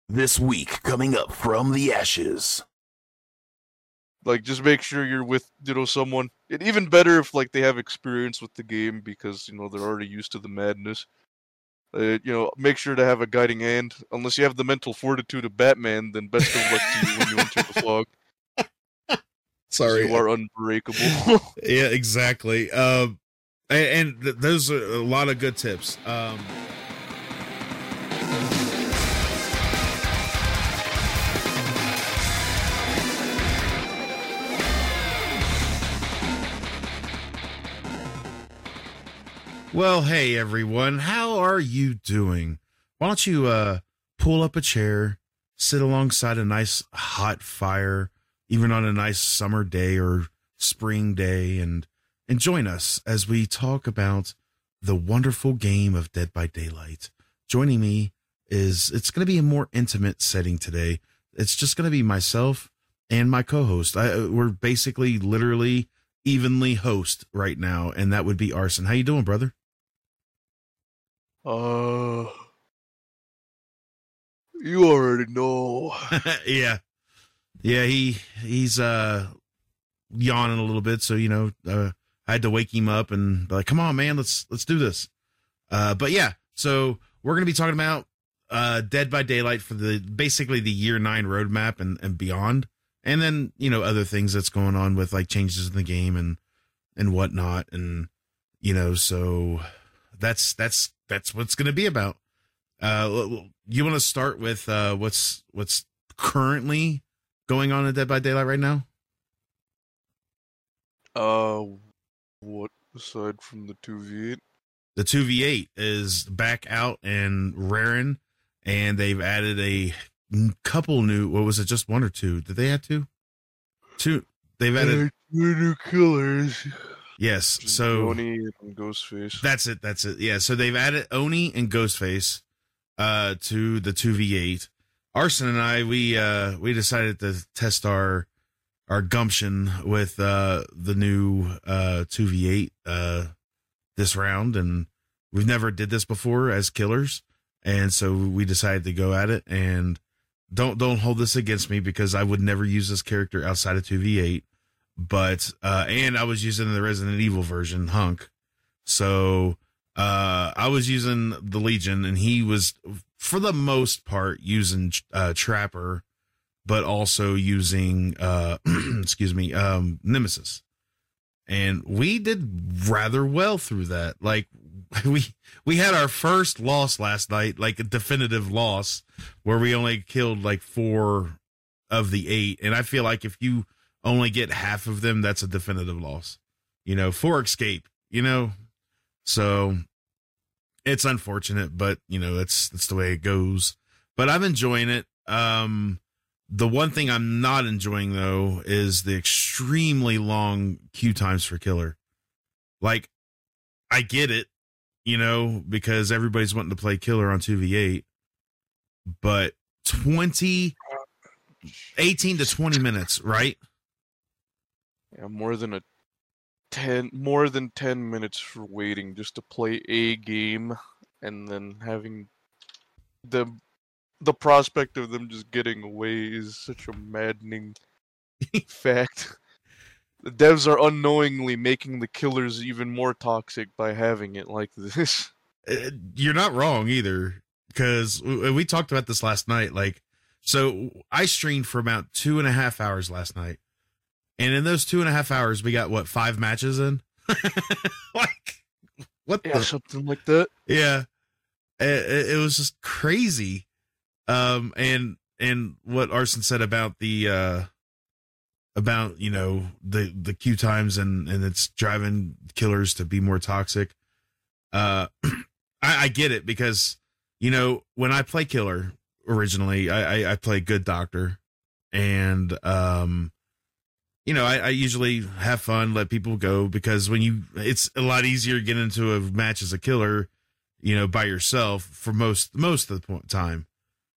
This week, coming up from the ashes. Like, just make sure you're with, someone. And even better if, they have experience with the game because, they're already used to the madness. Make sure to have a guiding hand. Unless you have the mental fortitude of Batman, then best of luck to you when you enter the fog. Sorry. You are unbreakable. Yeah, exactly. Those are a lot of good tips. Well, hey everyone, how are you doing? Why don't you pull up a chair, sit alongside a nice hot fire, even on a nice summer day or spring day, and join us as we talk about the wonderful game of Dead by Daylight. Joining me it's going to be a more intimate setting today. It's just going to be myself and my co-host. We're basically literally evenly host right now, and that would be Arson. How you doing, brother? You already know. Yeah. He's yawning a little bit, so I had to wake him up and be like, come on, man, let's do this. But yeah, so we're gonna be talking about Dead by Daylight for basically the year 9 roadmap and beyond, and then other things that's going on with changes in the game and whatnot, and so that's what it's gonna be about. You want to start with what's currently going on in Dead by Daylight right now? What aside from the 2v8? The 2v8 is back out and raring, and they've added a couple new. What was it? Just one or two? Did they add two? Two. They've added 2 new killers. Yes. So Oni and Ghostface. That's it. Yeah. So they've added Oni and Ghostface to the 2v8. Arson and I we decided to test our gumption with the new 2v8 this round, and we've never did this before as killers, and so we decided to go at it. And don't hold this against me, because I would never use this character outside of 2v8, but and I was using the Resident Evil version, Hunk. So I was using the Legion, and he was for the most part using Trapper, but also using Nemesis. And we did rather well through that. We had our first loss last night, a definitive loss, where we only killed 4 of the 8. And I feel like if you only get half of them, that's a definitive loss. For escape, So it's unfortunate, but that's the way it goes. But I'm enjoying it. The one thing I'm not enjoying, though, is the extremely long queue times for killer. I get it, because everybody's wanting to play killer on 2v8, but 18 to 20 minutes, right? Yeah, more than 10 minutes for waiting just to play a game, and then having the prospect of them just getting away is such a maddening fact. The devs are unknowingly making the killers even more toxic by having it like this. You're not wrong either, because we talked about this last night. So I streamed for about 2.5 hours last night, and in those 2.5 hours, we got 5 matches in. Something like that. Yeah, it was just crazy. And what Arson said about the queue times and it's driving killers to be more toxic. I get it, because when I play killer originally, I play good doctor, and I usually have fun, let people go, because it's a lot easier to get into a match as a killer, by yourself for most of the time.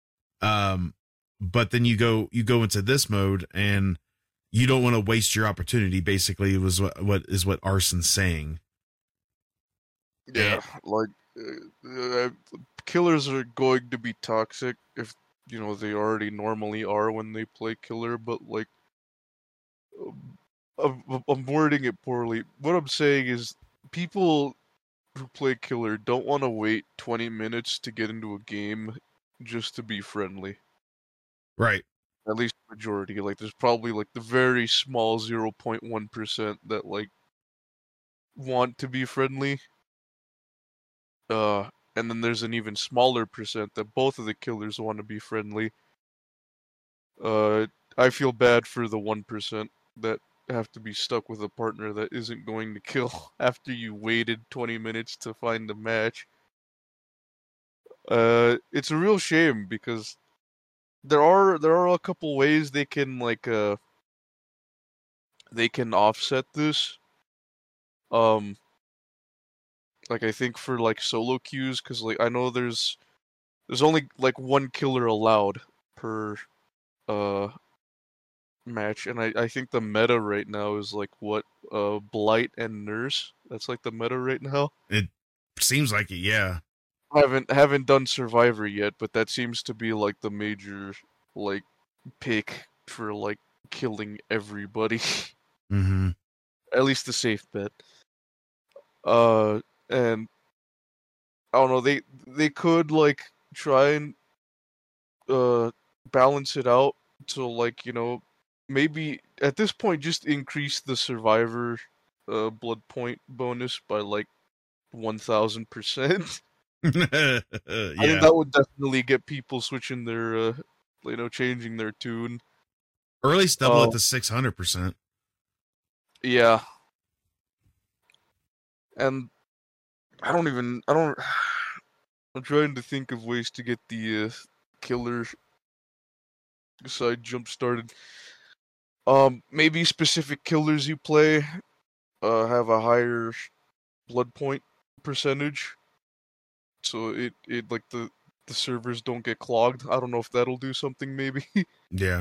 But then you go into this mode, and you don't want to waste your opportunity. Basically, it was what Arson's saying. Yeah, killers are going to be toxic if they already normally are when they play killer, but like I'm wording it poorly. What I'm saying is people who play killer don't want to wait 20 minutes to get into a game just to be friendly. Right. At least majority. Like there's probably like the very small 0.1% that like want to be friendly. And then there's an even smaller percent that both of the killers want to be friendly. I feel bad for the 1% that have to be stuck with a partner that isn't going to kill after you waited 20 minutes to find a match. It's a real shame because there are a couple ways they can they can offset this. Like I think for like solo queues, because like I know there's only like one killer allowed per match, and I think the meta right now is like what Blight and Nurse. That's like the meta right now. It seems like it, yeah. Haven't done Survivor yet, but that seems to be like the major like pick for like killing everybody. Mm-hmm. At least the safe bet. And I don't know, they could like try and balance it out to like, maybe at this point just increase the survivor blood point bonus by like 1000%. Yeah. I think that would definitely get people switching their changing their tune. Or at least double it to 600%. Yeah. And I'm trying to think of ways to get the killer side jump started. Maybe specific killers you play have a higher blood point percentage, so it like the servers don't get clogged. I don't know if that'll do something maybe. Yeah.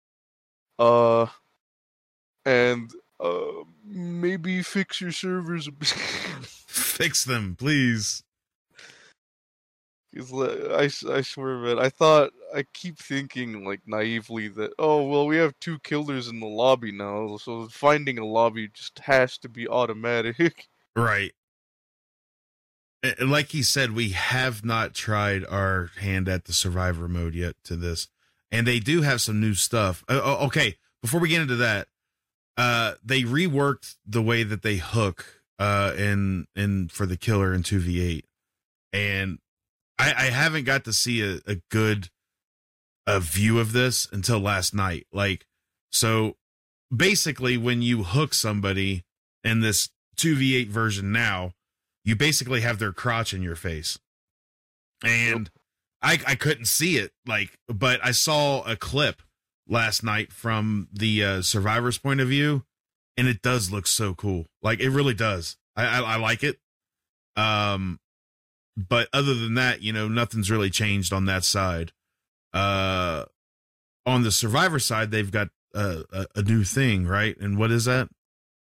And maybe fix your servers. Fix them, please. I swear, man. I keep thinking like naively that we have 2 killers in the lobby now, so finding a lobby just has to be automatic. Right. Like he said, we have not tried our hand at the survivor mode yet to this, and they do have some new stuff. Okay, before we get into that, they reworked the way that they hook in for the killer in 2v8, and I haven't got to see a good view of this until last night. Like, so basically when you hook somebody in this 2v8 version now, you basically have their crotch in your face. And I couldn't see it, like, but I saw a clip last night from the survivor's point of view, and it does look so cool. Like, it really does. I like it. But other than that, nothing's really changed on that side. On the survivor side, they've got a new thing, right? And what is that?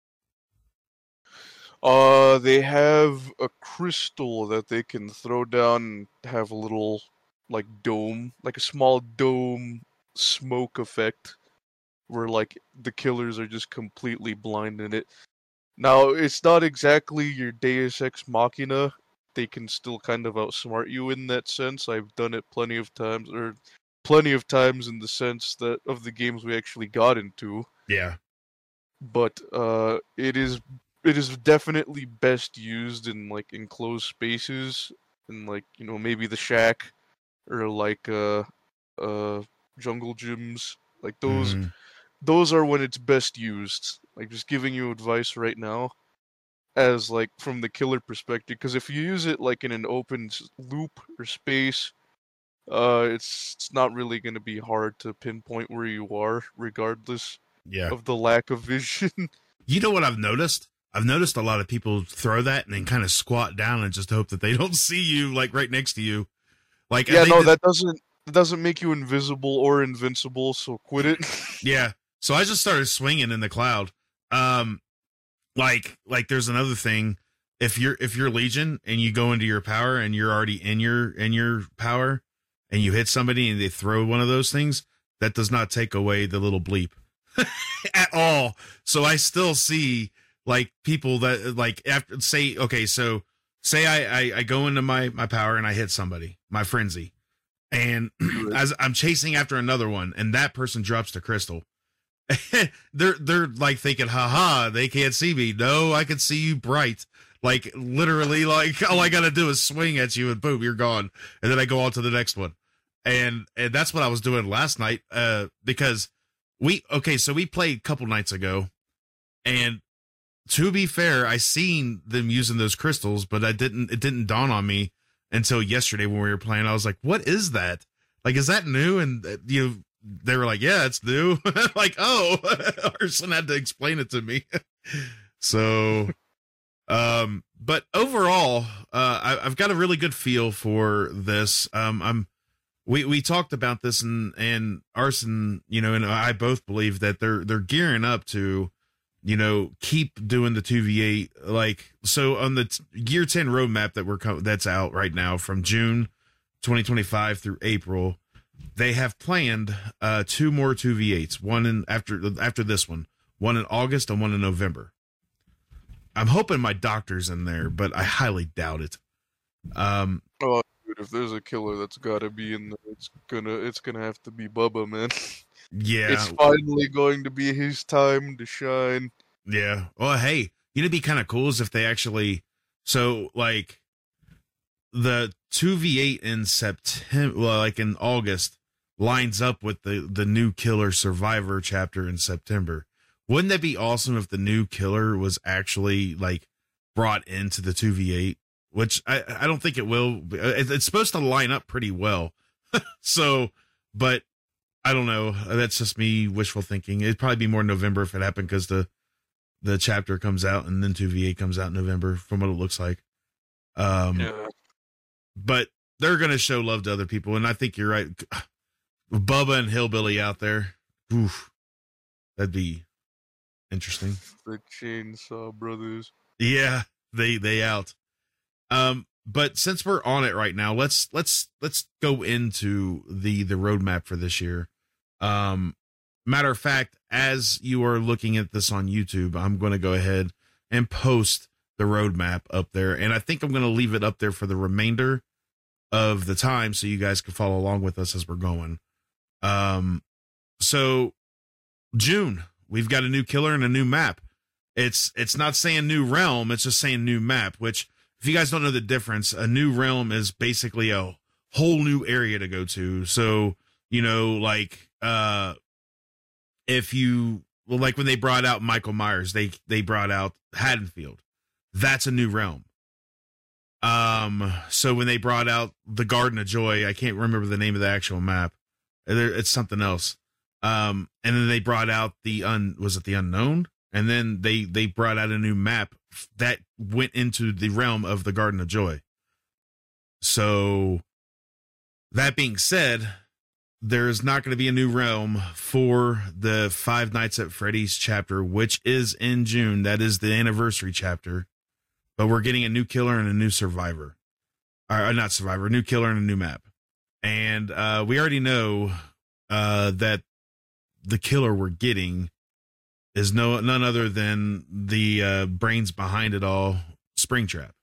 They have a crystal that they can throw down and have a little like dome, like a small dome smoke effect where like the killers are just completely blind in it. Now, it's not exactly your Deus Ex Machina. They can still kind of outsmart you in that sense. I've done it plenty of times in the sense that of the games we actually got into. Yeah. But it is definitely best used in like enclosed spaces, in like maybe the shack or like jungle gyms, like those. Mm-hmm. Those are when it's best used. Like, just giving you advice right now, as like from the killer perspective, because if you use it like in an open loop or space, it's not really going to be hard to pinpoint where you are, regardless of the lack of vision. You know what I've noticed? I've noticed a lot of people throw that and then kind of squat down and just hope that they don't see you, like right next to you. Like, yeah, no, that doesn't make you invisible or invincible, so quit it. Yeah. So I just started swinging in the cloud. Like there's another thing. If you're Legion and you go into your power and you're already in your power and you hit somebody and they throw one of those things, that does not take away the little bleep at all. So I still see like people that like after say I go into my power and I hit somebody, my frenzy, and as I'm chasing after another one, and that person drops the crystal. they're like thinking, haha, they can't see me. No, I can see you bright. Like literally, like all I gotta do is swing at you and boom, you're gone. And then I go on to the next one. And that's what I was doing last night. Because we played a couple nights ago, and to be fair, I seen them using those crystals, but it didn't dawn on me until yesterday when we were playing. I was like, what is that? Like, is that new? And they were like, yeah, it's new. Like, oh, Arson had to explain it to me. So, but overall, I've got a really good feel for this. We talked about this and Arson, and I both believe that they're gearing up to, keep doing the 2v8. Like, so on the Gear 10 roadmap that's out right now from June 2025 through April, they have planned 2 more 2v8s, one after this one in August and one in November. I'm hoping my doctor's in there, but I highly doubt it. Oh, dude, if there's a killer that's got to be in there, it's gonna have to be Bubba, man. Yeah, it's finally going to be his time to shine. Yeah. Well, hey, it'd be kind of cool is if they actually, so like the 2v8 in September, well, like in August, lines up with the new Killer Survivor chapter in September. Wouldn't that be awesome if the new killer was actually like brought into the 2v8? Which I don't think it will. It's supposed to line up pretty well. So, but I don't know. That's just me wishful thinking. It'd probably be more November if it happened because the chapter comes out and then 2v8 comes out in November from what it looks like. Yeah. But they're going to show love to other people. And I think you're right. Bubba and Hillbilly out there. Oof, that'd be interesting. The Chainsaw Brothers. Yeah, they out. But since we're on it right now, let's go into the roadmap for this year. Matter of fact, as you are looking at this on YouTube, I'm going to go ahead and post the roadmap up there, and I think I'm going to leave it up there for the remainder of the time so you guys can follow along with us as we're going. So June, we've got a new killer and a new map. It's not saying new realm, it's just saying new map, which if you guys don't know the difference, a new realm is basically a whole new area to go to. So, like if you like when they brought out Michael Myers, they brought out Haddonfield. That's a new realm. So when they brought out the Garden of Joy, I can't remember the name of the actual map. It's something else. And then they brought out was it the Unknown? And then they brought out a new map that went into the realm of the Garden of Joy. So that being said, there is not going to be a new realm for the Five Nights at Freddy's chapter, which is in June. That is the anniversary chapter. But we're getting a new killer and a new survivor. Not survivor, a new killer and a new map. And we already know that the killer we're getting is none other than the brains behind it all, Springtrap.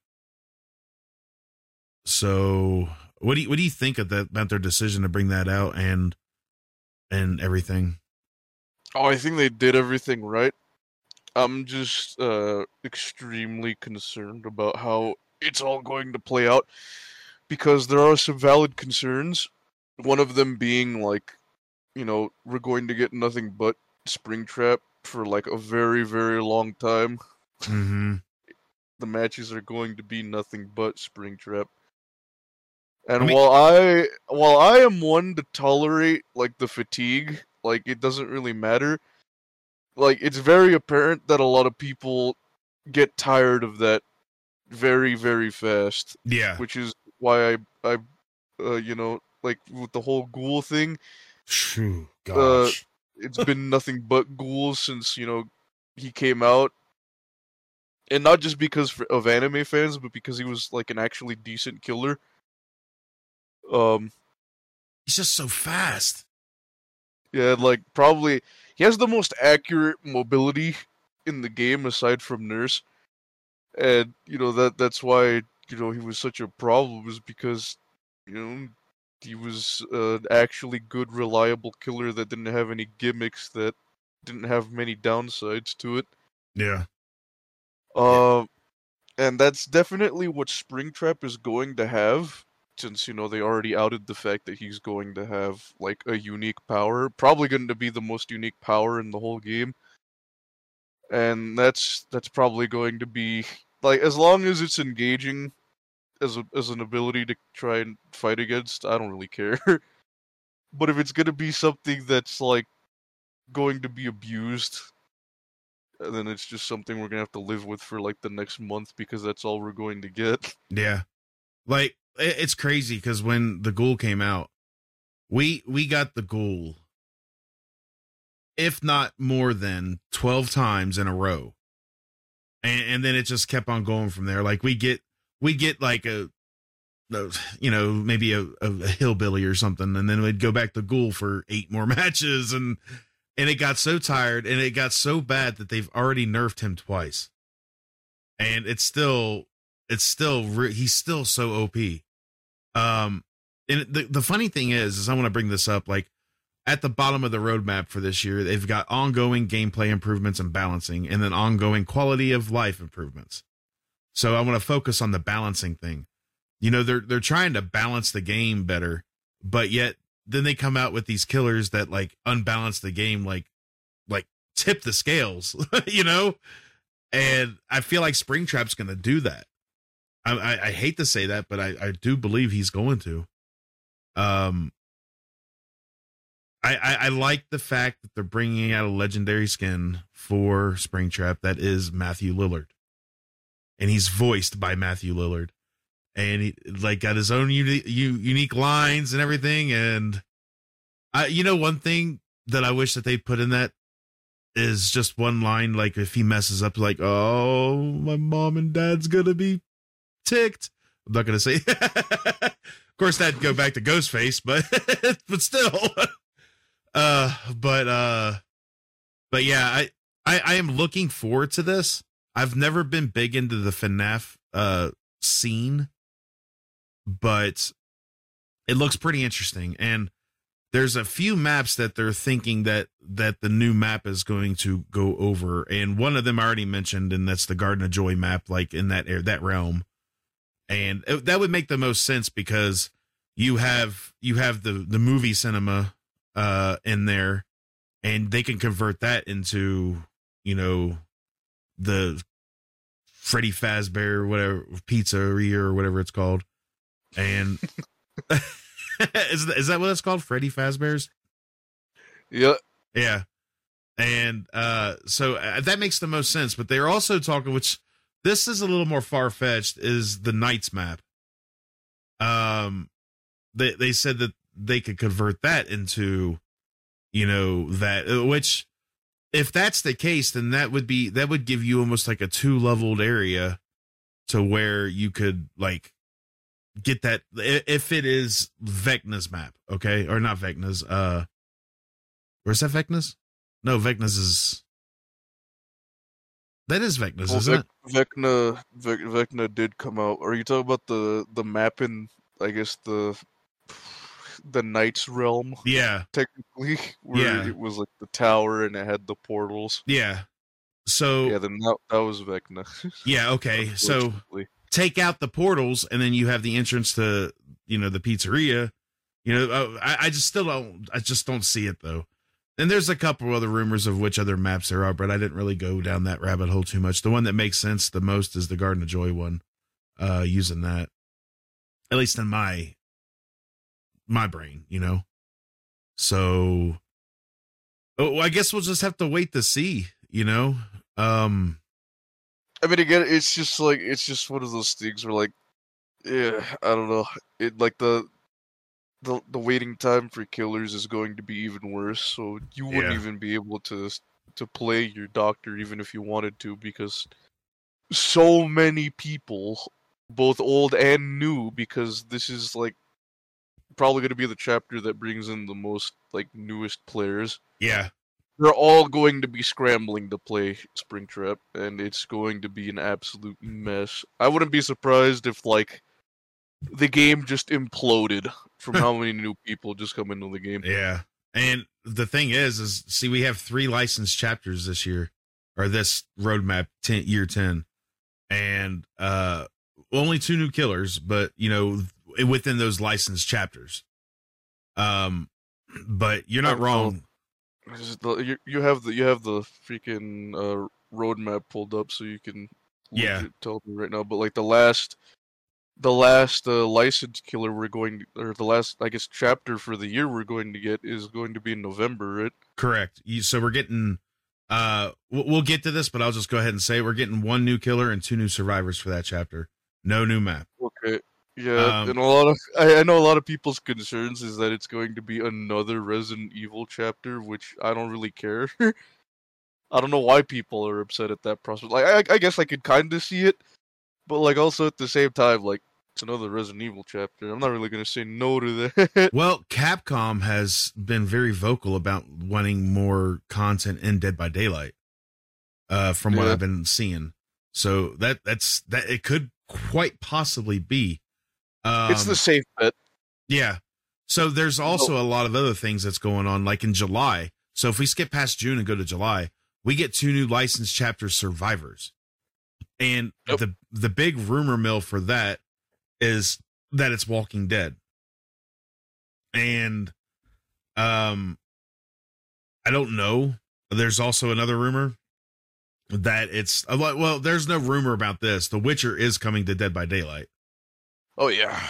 So, what do you think of that, about their decision to bring that out and everything? Oh, I think they did everything right. I'm just extremely concerned about how it's all going to play out because there are some valid concerns. One of them being like, we're going to get nothing but Springtrap for like a very, very long time. Mm-hmm. The matches are going to be nothing but Springtrap. And while I am one to tolerate like the fatigue, like it doesn't really matter. Like it's very apparent that a lot of people get tired of that very, very fast. Yeah. Which is why I like with the whole ghoul thing. Gosh. It's been nothing but ghouls since, he came out. And not just because of anime fans, but because he was like an actually decent killer. He's just so fast. Yeah, like probably he has the most accurate mobility in the game aside from Nurse, and that's why he was such a problem is because he was an actually good, reliable killer that didn't have any gimmicks, that didn't have many downsides to it. Yeah. And that's definitely what Springtrap is going to have, since they already outed the fact that he's going to have like a unique power, probably going to be the most unique power in the whole game. And that's probably going to be like, as long as it's engaging as an ability to try and fight against, I don't really care. But if it's going to be something that's like going to be abused, then it's just something we're gonna have to live with for like the next month, because that's all we're going to get. Yeah. Like, it's crazy because when the Ghoul came out, we got the Ghoul, if not more than 12 times in a row. And then it just kept on going from there. Like we get like maybe a hillbilly or something, and then we'd go back to Ghoul for 8 more matches, and it got so tired and it got so bad that they've already nerfed him twice. And he's still so OP. And the funny thing is I want to bring this up, like at the bottom of the roadmap for this year, they've got ongoing gameplay improvements and balancing, and then ongoing quality of life improvements. So I want to focus on the balancing thing. They're trying to balance the game better, but yet then they come out with these killers that like unbalance the game, like tip the scales, and I feel like Springtrap's going to do that. I hate to say that, but I do believe he's going to. I like the fact that they're bringing out a legendary skin for Springtrap that is Matthew Lillard, and he's voiced by Matthew Lillard, and he like got his own unique lines and everything. And one thing that I wish that they put in that is just one line, like if he messes up, like, oh, my mom and dad's gonna be ticked. I'm not gonna say. Of course, that'd go back to Ghostface, but still. But yeah, I am looking forward to this. I've never been big into the FNAF scene, but it looks pretty interesting. And there's a few maps that they're thinking that the new map is going to go over, and one of them I already mentioned, and that's the Garden of Joy map, like in that realm. And that would make the most sense because you have the movie cinema in there, and they can convert that into the Freddy Fazbear, whatever, pizzeria or whatever it's called. And is that what it's called? Freddy Fazbear's? Yeah. Yeah. And so that makes the most sense. But they're also talking, which this is a little more far-fetched, is the Knights map. They said that they could convert that into, that, which if that's the case, then that would give you almost like a 2-leveled area to where you could like get that, if it is Vecna's map, okay? Or not Vecna's, where's that Vecna's? No, Vecna's is, that is Vecna's, isn't it? Vecna did come out. Are you talking about the map in, I guess, the Knights realm? Yeah. Technically, where it was like the tower and it had the portals. Yeah. So yeah, then that was Vecna. Yeah, okay. So take out the portals, and then you have the entrance to, the pizzeria. I just don't see it though. And there's a couple other rumors of which other maps there are, but I didn't really go down that rabbit hole too much. The one that makes sense the most is the Garden of Joy one, using that, at least in my brain, So, I guess we'll just have to wait to see, I mean, again, it's just one of those things where, like, yeah, I don't know. It like the waiting time for killers is going to be even worse. So you wouldn't even be able to play your doctor even if you wanted to, because so many people, both old and new, because this is like probably going to be the chapter that brings in the most like newest players. Yeah. They're all going to be scrambling to play Springtrap, and it's going to be an absolute mess. I wouldn't be surprised if like the game just imploded from how many new people just come into the game. Yeah. And the thing is see, we have 3 licensed chapters this year, or this roadmap, year 10, and only 2 new killers, but you know, within those licensed chapters. But you're not wrong. You have the freaking roadmap pulled up, so you can tell me right now. But like the last licensed killer or the last, I guess, chapter for the year we're going to get is going to be in November, right? Correct. So we're getting we'll get to this, but I'll just go ahead and say we're getting 1 new killer and 2 new survivors for that chapter. No new map. Okay. Yeah, and I know a lot of people's concerns is that it's going to be another Resident Evil chapter, which I don't really care. I don't know why people are upset at that prospect. Like, I guess I could kind of see it, but like also at the same time, like it's another Resident Evil chapter. I'm not really gonna say no to that. Well, Capcom has been very vocal about wanting more content in Dead by Daylight, from what I've been seeing. So that's it could quite possibly be. It's the safe bet. Yeah. So there's also a lot of other things that's going on, like in July. So if we skip past June and go to July, we get 2 new licensed chapter survivors. And the big rumor mill for that is that it's Walking Dead. And I don't know. There's also another rumor that it's, well, there's no rumor about this. The Witcher is coming to Dead by Daylight. Oh yeah.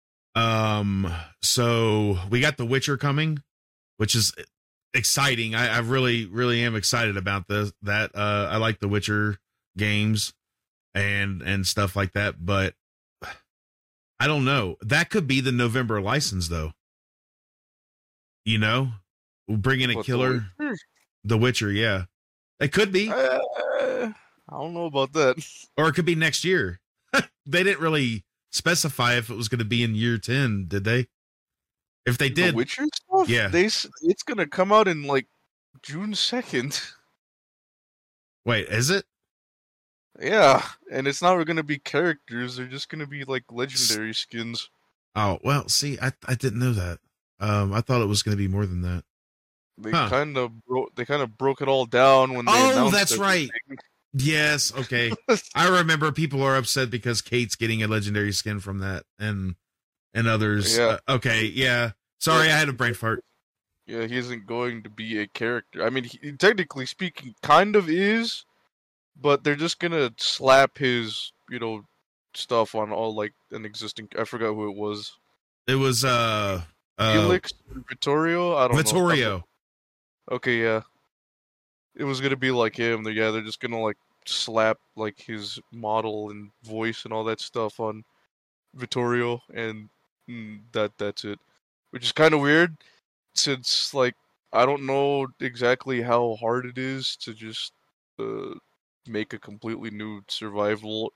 So we got The Witcher coming, which is exciting. I really, really am excited about this. I like The Witcher games and stuff like that, but I don't know. That could be the November license though. You know, we'll bring in a killer. The Witcher, yeah. It could be. I don't know about that. Or it could be next year. They didn't really specify if it was going to be in year 10, did they? If they did, The Witcher stuff? Yeah. It's going to come out in like June 2nd. Wait, is it? Yeah, and it's not going to be characters, they're just going to be like legendary skins. Oh, well, see, I didn't know that. I thought it was going to be more than that. They kind of broke it all down when they announced that's everything. right. Yes, okay. I remember people are upset because Kate's getting a legendary skin from that, and others. Yeah. Okay, yeah. Sorry, I had a brain fart. Yeah, he isn't going to be a character. I mean, he, technically speaking, kind of is, but they're just gonna slap his, stuff on all like an existing. I forgot who it was. It was Felix Vittorio. I don't know. Vittorio. Okay, yeah. It was gonna be like him. They're just gonna like slap like his model and voice and all that stuff on Vittorio, and that's it. Which is kind of weird, since like I don't know exactly how hard it is to just make a completely new survivor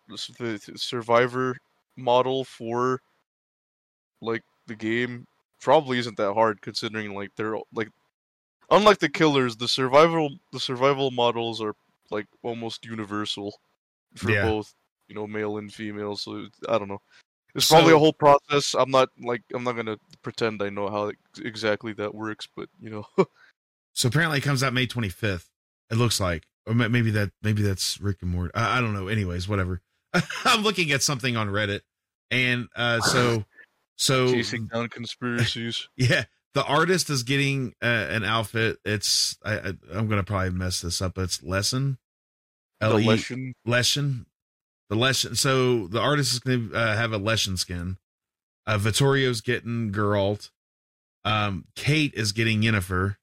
model for like the game. Probably isn't that hard considering like they're like, unlike the killers, the survival models are like almost universal for both, male and female. So I don't know. It's probably a whole process. I'm not gonna pretend I know how exactly that works, but So apparently it comes out May 25th. It looks like, or maybe that's Rick and Morty. I don't know. Anyways, whatever. I'm looking at something on Reddit, and so chasing down conspiracies. Yeah, the artist is getting an outfit. It's I'm gonna probably mess this up, but it's Lesson. Lesson. The Lesson. So the artist is gonna have a Lesson skin. Vittorio's getting Geralt. Kate is getting Yennefer.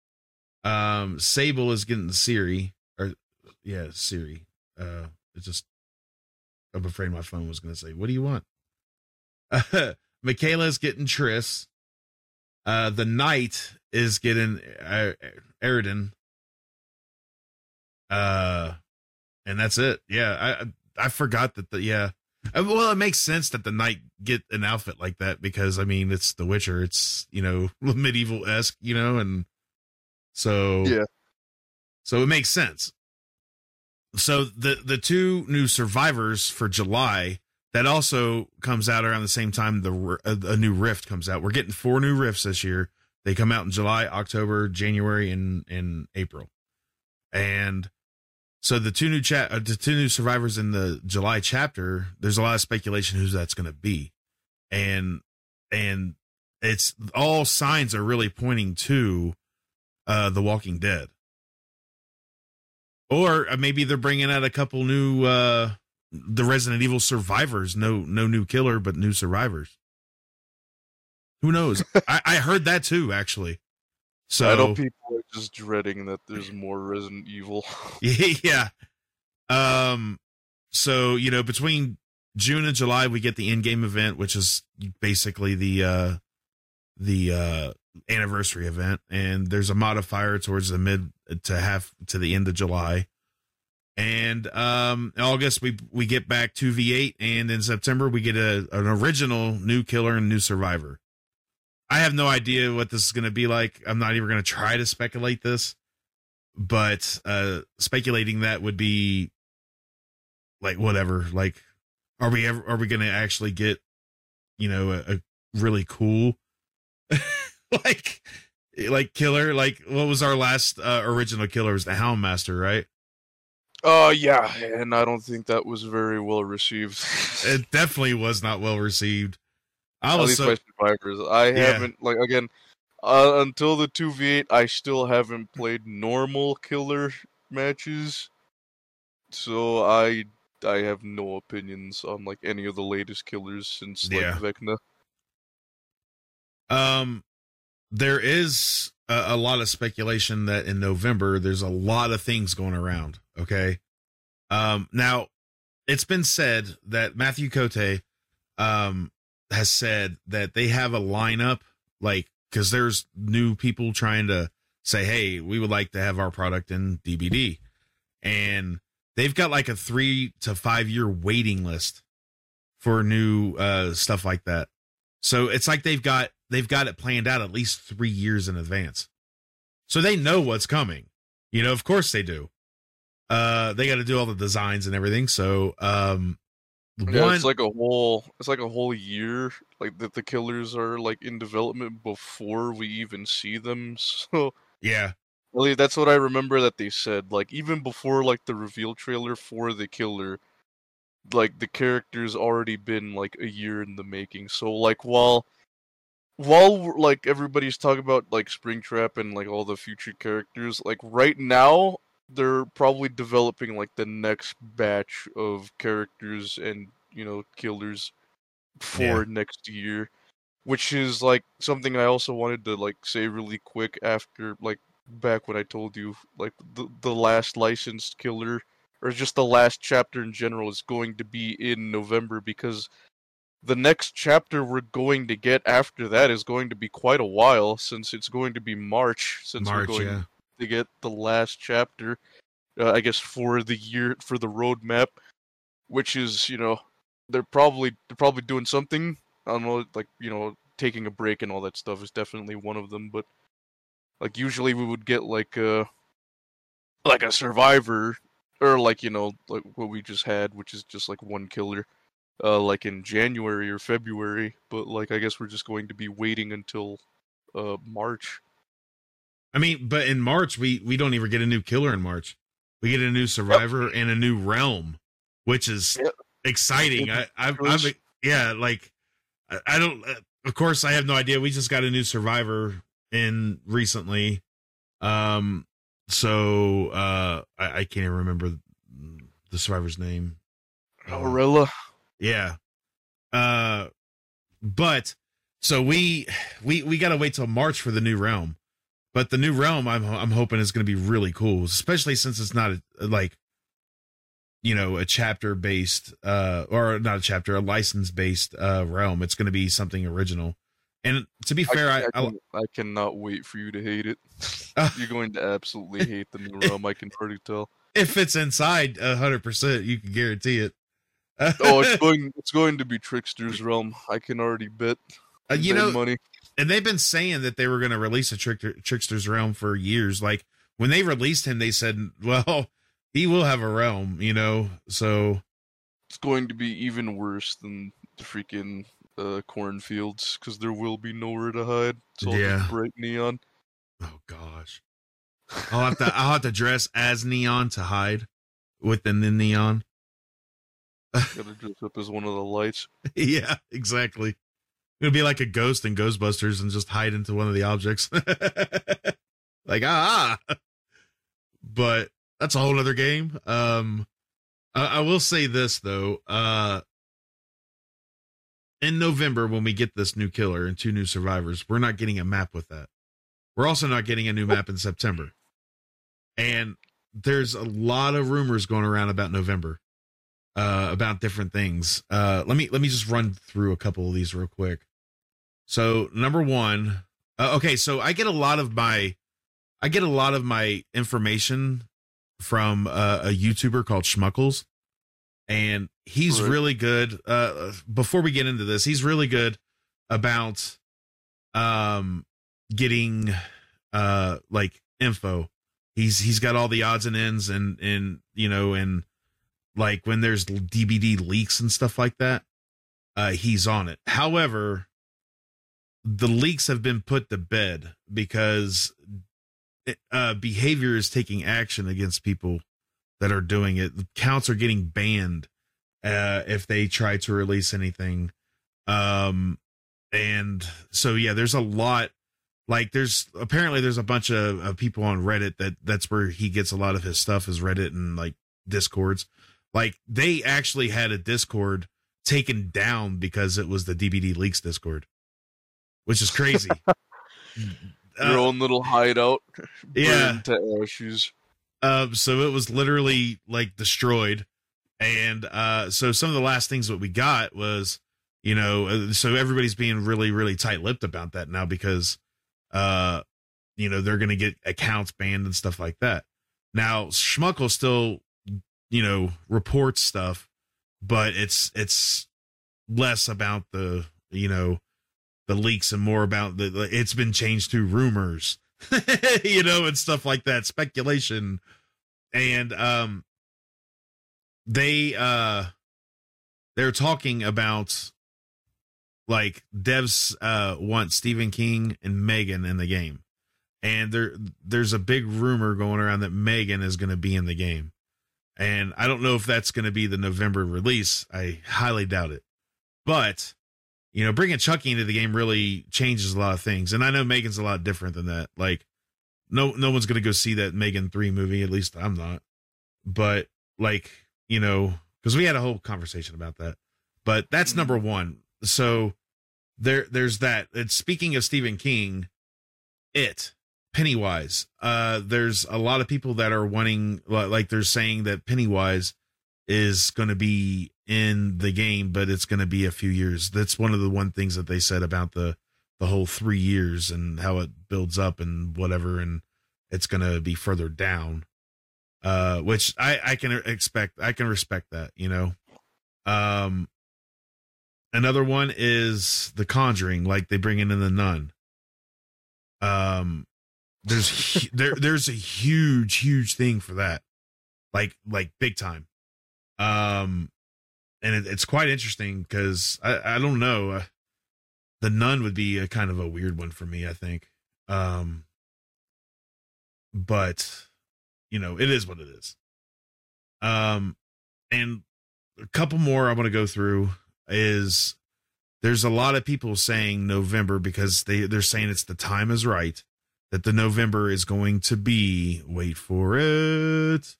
Sable is getting Ciri. Ciri. It's just, I'm afraid my phone was gonna say, "What do you want?" Michaela's getting Triss. The Knight is getting Eridan. And that's it. Yeah, I forgot that. Well, it makes sense that the knight get an outfit like that because I mean it's The Witcher. It's medieval-esque, and so Yeah. so it makes sense. So the two new survivors for July that also comes out around the same time a new Rift comes out. We're getting 4 new Rifts this year. They come out in July, October, January, and April. And so the two new survivors in the July chapter, there's a lot of speculation who that's going to be. And it's all signs are really pointing to The Walking Dead. Or maybe they're bringing out a couple new the Resident Evil survivors. No new killer, but new survivors. Who knows? I heard that too, actually. So I know people are just dreading that there's more Resident Evil. Yeah. So, between June and July, we get the in-game event, which is basically the anniversary event. And there's a modifier towards the mid to the end of July. And in August, we get back 2v8. And in September, we get an original new killer and new survivor. I have no idea what this is going to be like. I'm not even going to try to speculate this. But speculating that would be like whatever. Like, are we going to actually get, a really cool like killer? Like, what was our last original killer? It was the Houndmaster, right? Yeah, and I don't think that was very well received. It definitely was not well received. At least by survivors. I haven't until the 2v8. I still haven't played normal killer matches, so I have no opinions on any of the latest killers since Vecna. There is a lot of speculation that in November there's a lot of things going around. Okay, now it's been said that Matthew Cote has said that they have a lineup, because there's new people trying to say, hey, we would like to have our product in DBD. And they've got a 3 to 5 year waiting list for new stuff like that. So it's like they've got it planned out at least 3 years in advance. So they know what's coming. Of course they do. They got to do all the designs and everything. So, it's like a whole year, that the killers are in development before we even see them. So yeah, really, that's what I remember that they said. Even before the reveal trailer for the killer, the character's already been a year in the making. So while everybody's talking about Springtrap and all the future characters, right now they're probably developing the next batch of characters and killers for next year, which is something I also wanted to say really quick after back when I told you the last licensed killer or just the last chapter in general is going to be in November, because the next chapter we're going to get after that is going to be quite a while, since it's going to be March we're going to get the last chapter, I guess, for the year, for the roadmap, which is, they're probably doing something. I don't know, taking a break and all that stuff is definitely one of them, but usually we would get a survivor, or what we just had, which is just one killer, in January or February, but I guess we're just going to be waiting until March. I mean, but in March we don't even get a new killer in March. We get a new survivor and a new realm, which is exciting. I don't. Of course, I have no idea. We just got a new survivor in recently, so I can't even remember the survivor's name. Aurella. Yeah. But so we got to wait till March for the new realm. But the new realm, I'm hoping is going to be really cool, especially since it's not a chapter based, or not a chapter, a license based realm. It's going to be something original. And to be fair, I cannot wait for you to hate it. You're going to absolutely hate the new realm. I can already tell. If it's inside 100%, you can guarantee it. Oh, it's going to be Trickster's Realm. I can already bet. You Bet know, money. and they've been saying that they were going to release a Trickster's Realm for years. Like when they released him, they said, well, he will have a realm, you know, so. It's going to be even worse than the freaking cornfields because there will be nowhere to hide. It's all Yeah. just bright neon. Oh gosh. I'll have to dress as Neon to hide within the neon. Gotta dress up as one of the lights. Yeah, exactly. It'll be like a ghost in Ghostbusters and just hide into one of the objects. Like, but that's a whole other game. I will say this though, in November, when we get this new killer and 2 new survivors, we're not getting a map with that. We're also not getting a new map in September. And there's a lot of rumors going around about November, about different things. Let me just run through a couple of these real quick. So number one, okay, so I get a lot of my information from a YouTuber called Schmuckles, and he's really good. Before we get into this, he's really good about getting like info. He's got all the odds and ends and you know, and like when there's DBD leaks and stuff like that, he's on it. However, the leaks have been put to bed because behavior is taking action against people that are doing it. The counts are getting banned if they try to release anything. And so yeah, there's a lot. Like there's a bunch of people on Reddit that's where he gets a lot of his stuff, is Reddit and like Discords. Like they actually had a Discord taken down because it was the DBD Leaks Discord, which is crazy. Your own little hideout. Yeah. To ashes. So it was literally like destroyed. And so some of the last things that we got was, you know, so everybody's being really, really tight-lipped about that now because, you know, they're going to get accounts banned and stuff like that. Now, Schmuckle still, you know, reports stuff, but it's less about the, you know, the leaks and more about it's been changed to rumors, you know, and stuff like that, speculation. And they're talking about like devs want Stephen King and Megan in the game, and there's a big rumor going around that Megan is going to be in the game, and I don't know if that's going to be the November release. I highly doubt it, but you know, bringing Chucky into the game really changes a lot of things, and I know Megan's a lot different than that. Like no one's going to go see that Megan 3 movie, at least I'm not, but like, you know, because we had a whole conversation about that, but that's number one. So there's that. And speaking of Stephen King, Pennywise, there's a lot of people that are wanting, like they're saying that Pennywise is going to be in the game, but it's going to be a few years. That's one of the things that they said about the whole 3 years and how it builds up and whatever, and it's going to be further down. Which I can respect that, you know. Another one is The Conjuring, like they bring in the Nun. There's a huge thing for that, like big time. And it's quite interesting because I don't know, the Nun would be a kind of a weird one for me, I think. But you know, it is what it is. And a couple more I want to go through is there's a lot of people saying November because they're saying it's the time is right, that the November is going to be, wait for it,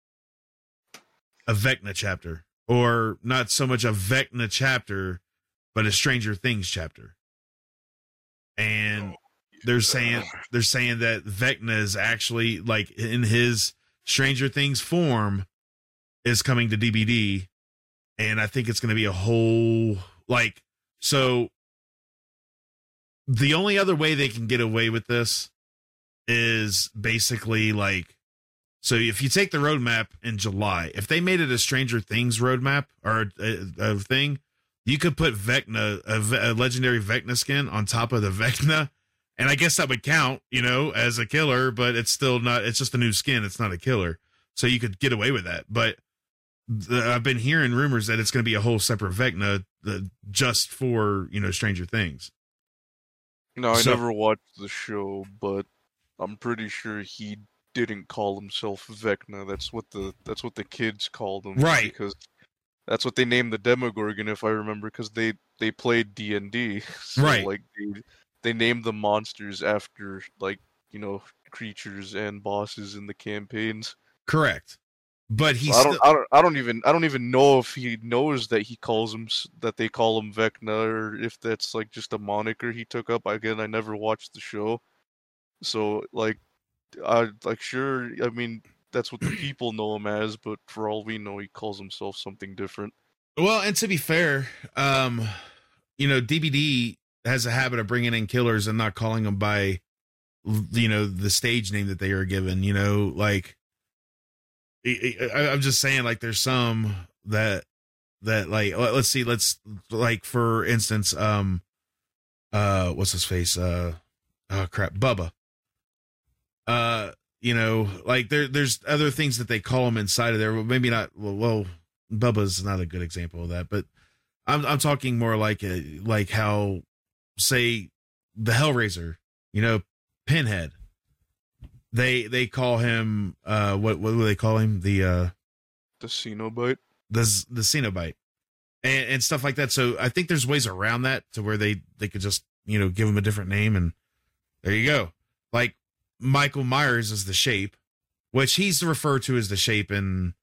a Vecna chapter, or not so much a Vecna chapter, but a Stranger Things chapter. And they're saying that Vecna is actually, like, in his Stranger Things form, is coming to DBD, and I think it's going to be a whole, like, so the only other way they can get away with this is basically like So if you take the roadmap in July, if they made it a Stranger Things roadmap or a thing, you could put Vecna, a legendary Vecna skin on top of the Vecna. And I guess that would count, as a killer, but it's still not, it's just a new skin. It's not a killer. So you could get away with that. But I've been hearing rumors that it's going to be a whole separate Vecna just for, Stranger Things. No, I never watched the show, but I'm pretty sure he didn't call himself Vecna. That's what the kids called him. Right. Because that's what they named the Demogorgon, if I remember, because they played D&D. So, right. Like, they named the monsters after, like, creatures and bosses in the campaigns. Correct. But he's I don't even know if he knows that that they call him Vecna, or if that's like just a moniker he took up. Again, I never watched the show, so sure. I mean, that's what the people know him as, but for all we know, he calls himself something different. Well, and to be fair, DBD has a habit of bringing in killers and not calling them by, the stage name that they are given. Like. I'm just saying, like, there's some that like, let's see, like, for instance, what's his face? Bubba. Like there's other things that they call him inside of there, but maybe not. Well, Bubba's not a good example of that, but I'm talking more like how, say, the Hellraiser, Pinhead. They call him what do they call him? The Cenobite. The Cenobite. And stuff like that. So I think there's ways around that to where they could just, give him a different name, and there you go. Like Michael Myers is the Shape, which he's referred to as the Shape in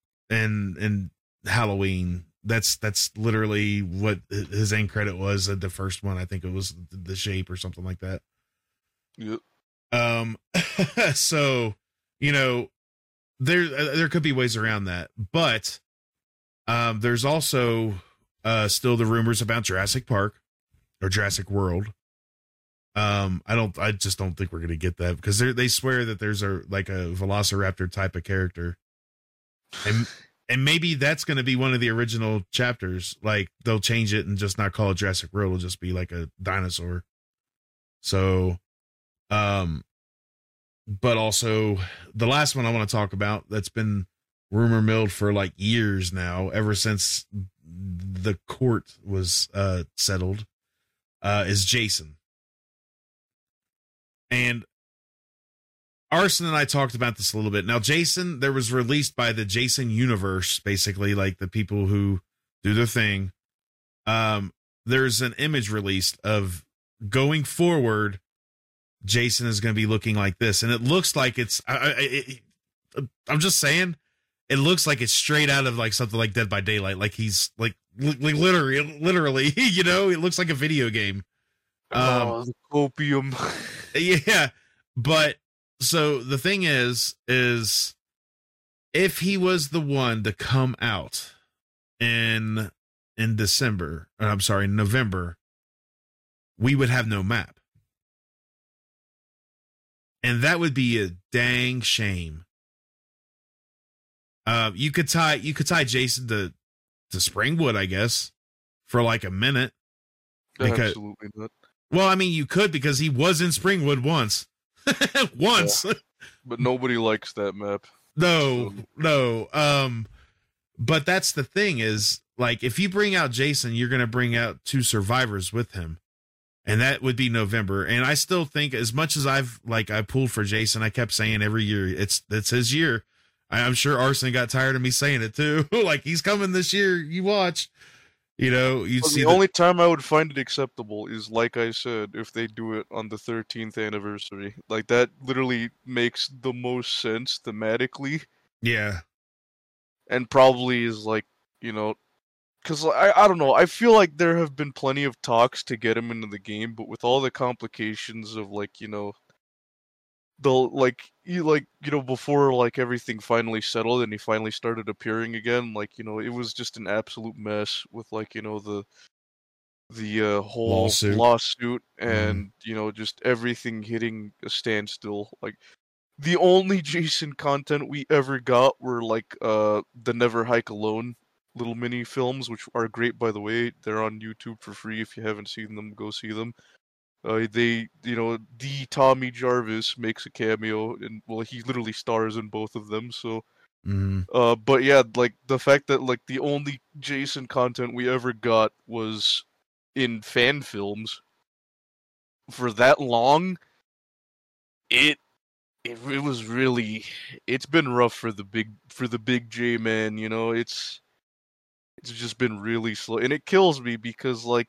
Halloween. That's literally what his end credit was at the first one. I think it was the Shape or something like that. Yep. So, there could be ways around that, but, there's also, still the rumors about Jurassic Park or Jurassic World. I just don't think we're going to get that, because they swear that there's a Velociraptor type of character. And maybe that's going to be one of the original chapters. Like, they'll change it and just not call it Jurassic World. It'll just be like a dinosaur. So, but also the last one I want to talk about that's been rumor milled for like years now, ever since the court was settled, is Jason. And Arson and I talked about this a little bit. Now, Jason, there was released by the Jason universe, basically, like the people who do their thing. There's an image released of going forward, Jason is going to be looking like this, and it looks like I'm just saying, it looks like it's straight out of like something like Dead by Daylight. Like he's like literally, it looks like a video game. The copium. Yeah, but so the thing is if he was the one to come out in November, we would have no map. And that would be a dang shame. You could tie Jason to Springwood, I guess, for like a minute. Absolutely not. Well, I mean, you could, because he was in Springwood once. Once. Yeah. But nobody likes that map. No. But that's the thing is, like, if you bring out Jason, you're going to bring out two survivors with him. And that would be November. And I still think, as much as I pulled for Jason, I kept saying every year, it's his year. I'm sure Arson got tired of me saying it too. Like, he's coming this year. You watch, the only time I would find it acceptable is, like I said, if they do it on the 13th anniversary. Like, that literally makes the most sense thematically. Yeah. And probably is like, because I don't know, I feel like there have been plenty of talks to get him into the game, but with all the complications of before like everything finally settled and he finally started appearing again, it was just an absolute mess with the whole lawsuit and just everything hitting a standstill. Like, the only Jason content we ever got were like the Never Hike Alone little mini films, which are great by the way. They're on YouTube for free. If you haven't seen them, go see them. The Tommy Jarvis makes a cameo, and well, he literally stars in both of them. So, Mhm. but yeah, like the fact that like the only Jason content we ever got was in fan films for that long, it it was really, it's been rough for the big J man. It's just been really slow, and it kills me because like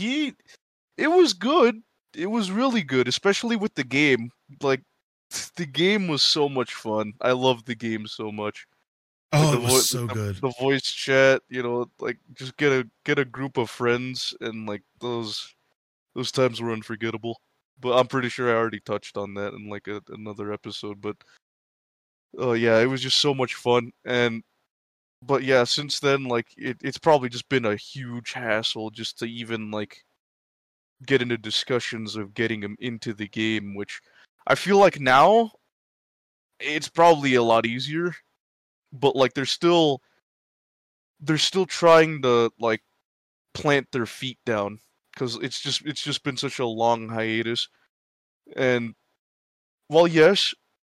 it was good. It was really good, especially with the game. Like the game was so much fun. I loved the game so much. Like Oh, it was so good. the voice chat, like just get a group of friends, and like those times were unforgettable. But I'm pretty sure I already touched on that in like another episode. But oh yeah, it was just so much fun. And but yeah, since then, like it's probably just been a huge hassle just to even like get into discussions of getting him into the game, which I feel like now it's probably a lot easier, but like they're still trying to like plant their feet down because it's just been such a long hiatus. And while yes,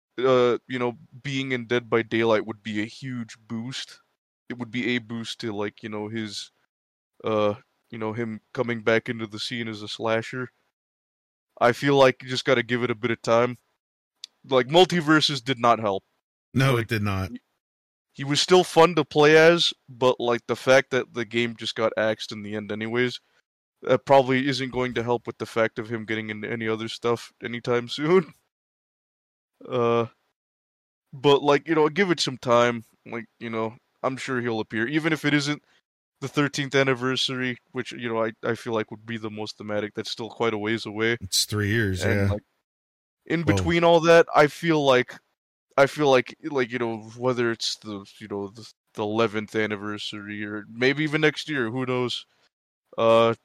being in Dead by Daylight would be a huge boost. It would be a boost to like his uh him coming back into the scene as a slasher. I feel like you just got to give it a bit of time. Like Multiverses did not help. No, it Like did not. he was still fun to play as, but like the fact that the game just got axed in the end anyways, that probably isn't going to help with the fact of him getting into any other stuff anytime soon. Uh but like, give it some time. Like, I'm sure he'll appear even if it isn't the 13th anniversary, which I feel like would be the most thematic. That's still quite a ways away. It's 3 years, And yeah. like in Well, between all that, I feel like whether it's the 11th anniversary or maybe even next year, who knows? Uh,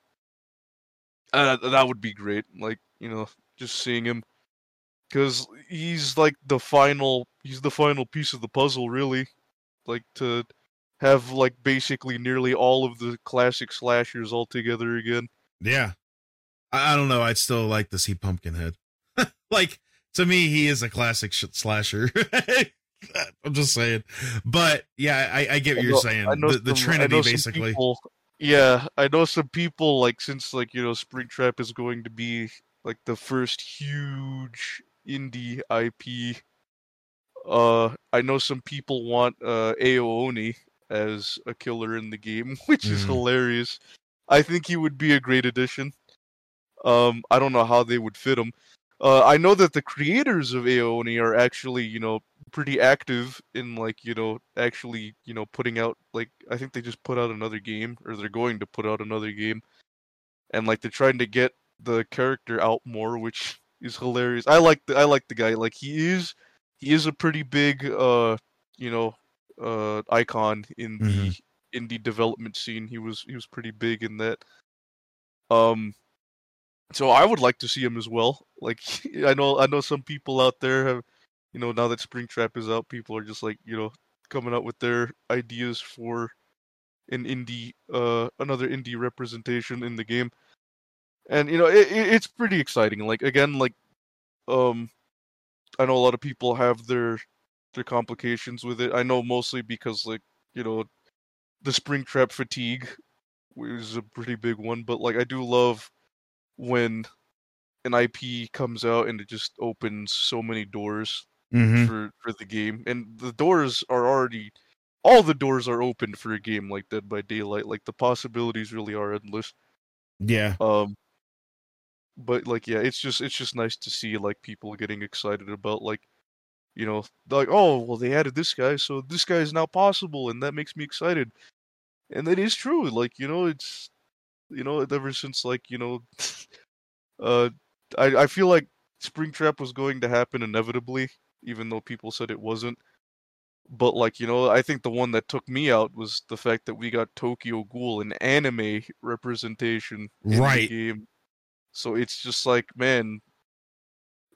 that would be great. Like just seeing him because he's the final piece of the puzzle, really. Like to have like basically nearly all of the classic slashers all together again. yeah. I don't know. I'd still like to see Pumpkinhead. Like, to me, he is a classic slasher. I'm just saying. But yeah, I get what you're saying. The Trinity, basically. Yeah, I know some people like since like Springtrap is going to be like the first huge indie IP. I know some people want Aooni as a killer in the game, which is Mm. hilarious. I think he would be a great addition. I don't know how they would fit him. I know that the creators of Aooni are actually, pretty active in like, actually, putting out like I think they just put out another game or they're going to put out another game, and like they're trying to get the character out more, which is hilarious. I like the guy. Like he is a pretty big icon in hmm the indie development scene. He was pretty big in that. Um so I would like to see him as well. Like I know some people out there have, now that Springtrap is out, people are just like, coming out with their ideas for another indie representation in the game. And it's pretty exciting. Like again, like um I know a lot of people have their complications with it. I know mostly because like, the Springtrap fatigue is a pretty big one, but like I do love when an IP comes out and it just opens so many doors hmm for the game, and the doors are already all the doors are open for a game like Dead by Daylight. Like the possibilities really are endless. Yeah. Um, but like yeah, it's just nice to see like people getting excited about like like, oh well, they added this guy, so this guy is now possible, and that makes me excited. And that is true. Like it's ever since like uh I feel like Springtrap was going to happen inevitably, even though people said it wasn't. But like, I think the one that took me out was the fact that we got Tokyo Ghoul, an anime representation in the Right. game. So it's just like, man,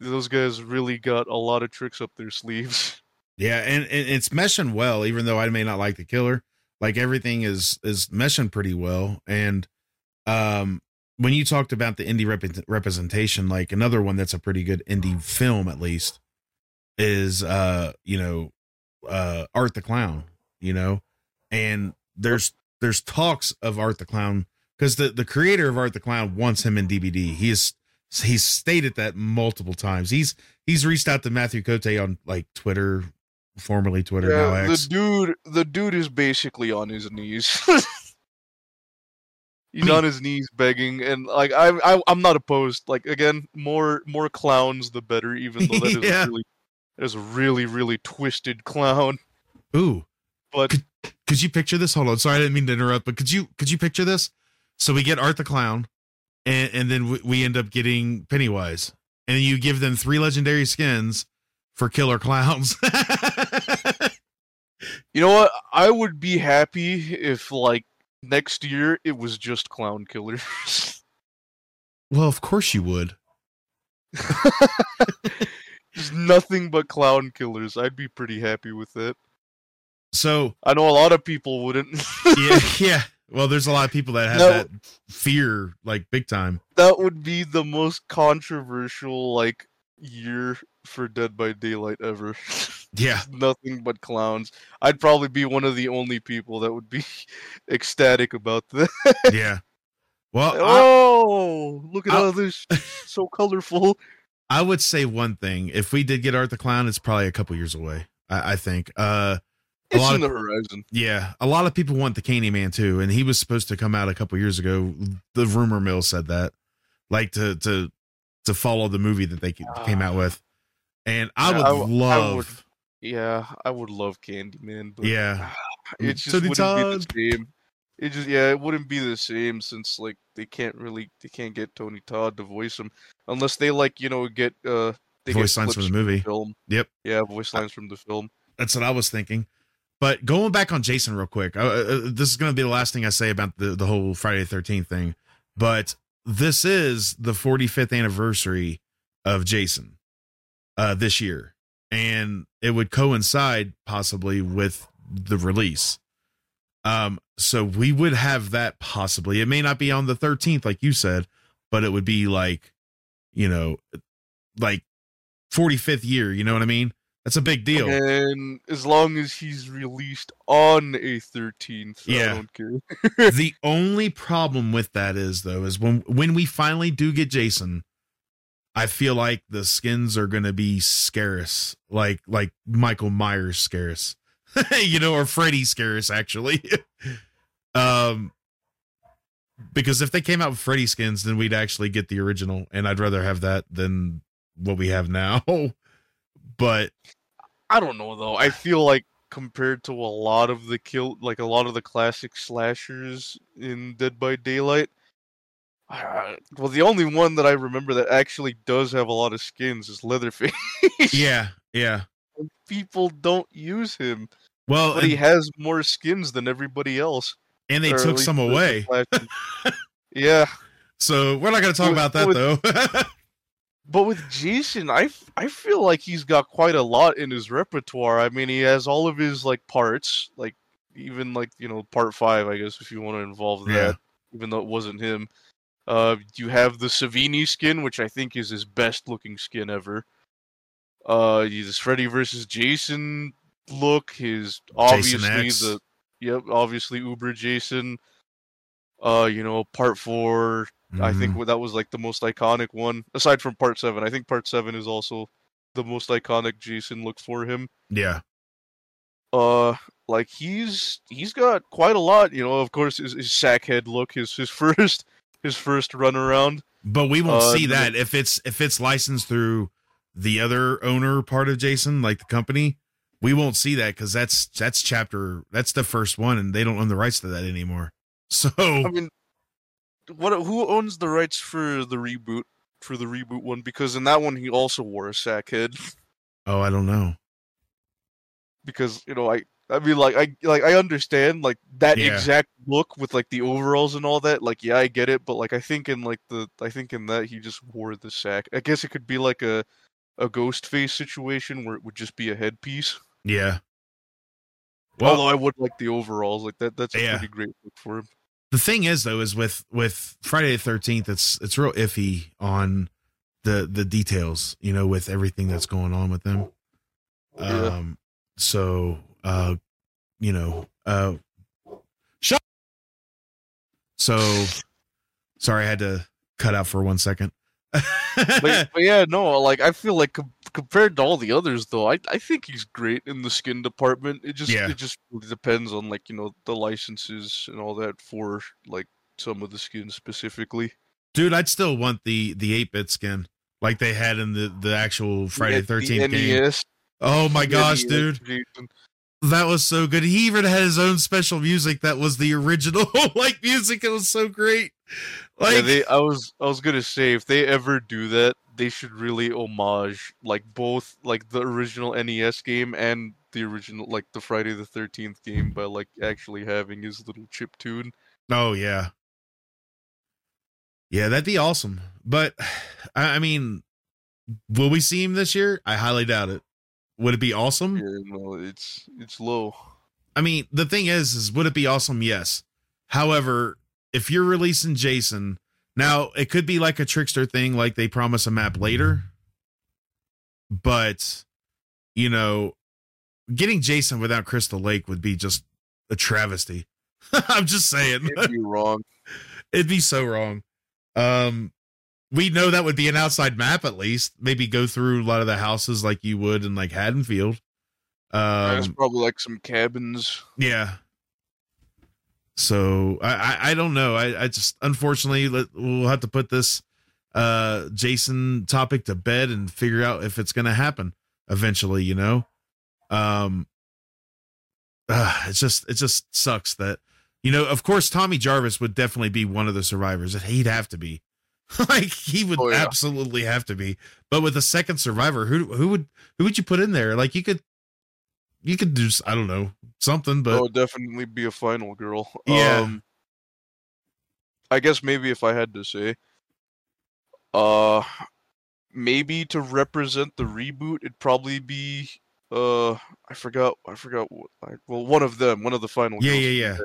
those guys really got a lot of tricks up their sleeves. Yeah, and it's meshing well, even though I may not like the killer. Like everything is meshing pretty well. And when you talked about the indie representation, like another one that's a pretty good indie film, at least, is Art the Clown. And there's talks of Art the Clown because the creator of Art the Clown wants him in DBD. He's stated that multiple times. He's reached out to Matthew Cote on like Twitter, formerly Twitter, now X. The dude is basically on his knees. He's on his knees begging, and like I'm not opposed. Like again, more clowns the better. Even though that is a really twisted clown. Ooh, but could you picture this? Hold on, sorry, I didn't mean to interrupt. But could you picture this? So we get Art the Clown, and then we end up getting Pennywise, and you give them 3 legendary skins for killer clowns. You know what? I would be happy if like next year it was just clown killers. Well, of course you would. Just nothing but clown killers. I'd be pretty happy with it. So I know a lot of people wouldn't. yeah. Well, there's a lot of people that have that fear, like big time. That would be the most controversial like year for Dead by Daylight ever. Yeah. Nothing but clowns. I'd probably be one of the only people that would be ecstatic about that. Yeah. Well, look at all this, so colorful. I would say one thing: if we did get Art the Clown, it's probably a couple years away. I think. It's in the horizon. Yeah, a lot of people want the Candyman too, and he was supposed to come out a couple years ago. The rumor mill said that, like to follow the movie that they came out with, and I would love Candyman. But yeah, it just wouldn't be the same. It wouldn't be the same since like they can't get Tony Todd to voice him unless they get voice lines from the movie. Film. Yep. Yeah, voice lines from the film. That's what I was thinking. But going back on Jason real quick, this is going to be the last thing I say about the whole Friday the 13th thing. But this is the 45th anniversary of Jason this year. And it would coincide possibly with the release. So we would have that possibly. It may not be on the 13th, like you said, but it would be like 45th year. You know what I mean? That's a big deal. And as long as he's released on a 13th, I don't care. The only problem with that is when we finally do get Jason, I feel like the skins are going to be scarce, like Michael Myers scarce, or Freddy scarce, actually. Because if they came out with Freddy skins, then we'd actually get the original, and I'd rather have that than what we have now. But I don't know though. I feel like compared to a lot of the classic slashers in Dead by Daylight, the only one that I remember that actually does have a lot of skins is Leatherface. Yeah. And people don't use him. Well, but he has more skins than everybody else. And they took some away. Yeah. So we're not going to talk about that though. But with Jason, I feel like he's got quite a lot in his repertoire. I mean, he has all of his parts, even part 5, I guess, if you want to involve that, even though it wasn't him. You have the Savini skin, which I think is his best looking skin ever. His Freddy versus Jason look, his obviously obviously Uber Jason. Part 4. I think that was the most iconic one, aside from part 7. I think part 7 is also the most iconic Jason look for him. Yeah. He's got quite a lot. Of course, his sackhead look, his first run around. But we won't see that if it's licensed through the other owner part of Jason, like the company. We won't see that because that's the first one, and they don't own the rights to that anymore. So I mean. Who owns the rights for the reboot one? Because in that one he also wore a sack head. Oh, I don't know. Because I understand that exact look with the overalls and all that. I get it, but I think in that he just wore the sack. I guess it could be a a ghost face situation where it would just be a headpiece. Yeah. Although I would like the overalls, like that's a Yeah. pretty great look for him. The thing is, though, is with Friday the 13th, it's real iffy on the details, you know, with everything that's going on with them. Yeah. So, you know, so sorry, I had to cut out for 1 second. But yeah, no, like I feel like compared to all the others, though, I think he's great in the skin department. It just really depends on like, you know, the licenses and all that for like some of the skins specifically. Dude, I'd still want the 8-bit skin like they had in the actual Friday the 13th game. Oh my gosh, dude. That was so good. He even had his own special music that was the original like music. It was so great. Like, yeah, I was gonna say, if they ever do that, they should really homage like both like the original NES game and the original like the Friday the 13th game by like actually having his little chip tune. Oh yeah. Yeah, that'd be awesome. But I mean, will we see him this year? I highly doubt it. Would it be awesome? Yeah, no, it's low. I mean, the thing is would it be awesome? Yes. However, if you're releasing Jason, now it could be like a Trickster thing, like they promise a map later. But, you know, getting Jason without Crystal Lake would be just a travesty. I'm just saying. It'd be wrong. It'd be so wrong. We know that would be an outside map at least. Maybe go through a lot of the houses like you would in like Haddonfield. There's probably like some cabins. Yeah. So I don't know. I just unfortunately we'll have to put this Jason topic to bed and figure out if it's gonna happen eventually, you know. It just sucks that, you know, of course Tommy Jarvis would definitely be one of the survivors. He'd have to be. Like he would absolutely have to be. But with a second survivor, who would you put in there? Like you could do, I don't know, something, but it would definitely be a final girl. Yeah. I guess maybe if I had to say, maybe to represent the reboot, it'd probably be I forgot what, well, one of them, one of the final girls. Yeah.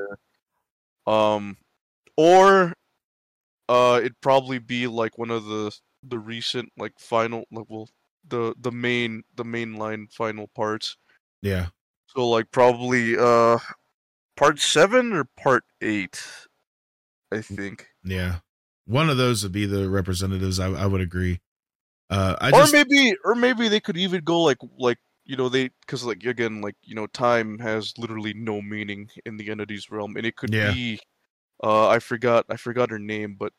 Or it'd probably be like one of the recent like final, like, well, the mainline final parts. Yeah. So like probably part 7 or part 8, I think. Yeah. One of those would be the representatives. I would agree. Or maybe they could even go like you know, because like again, like, you know, time has literally no meaning in the entities realm, and it could be I forgot her name, but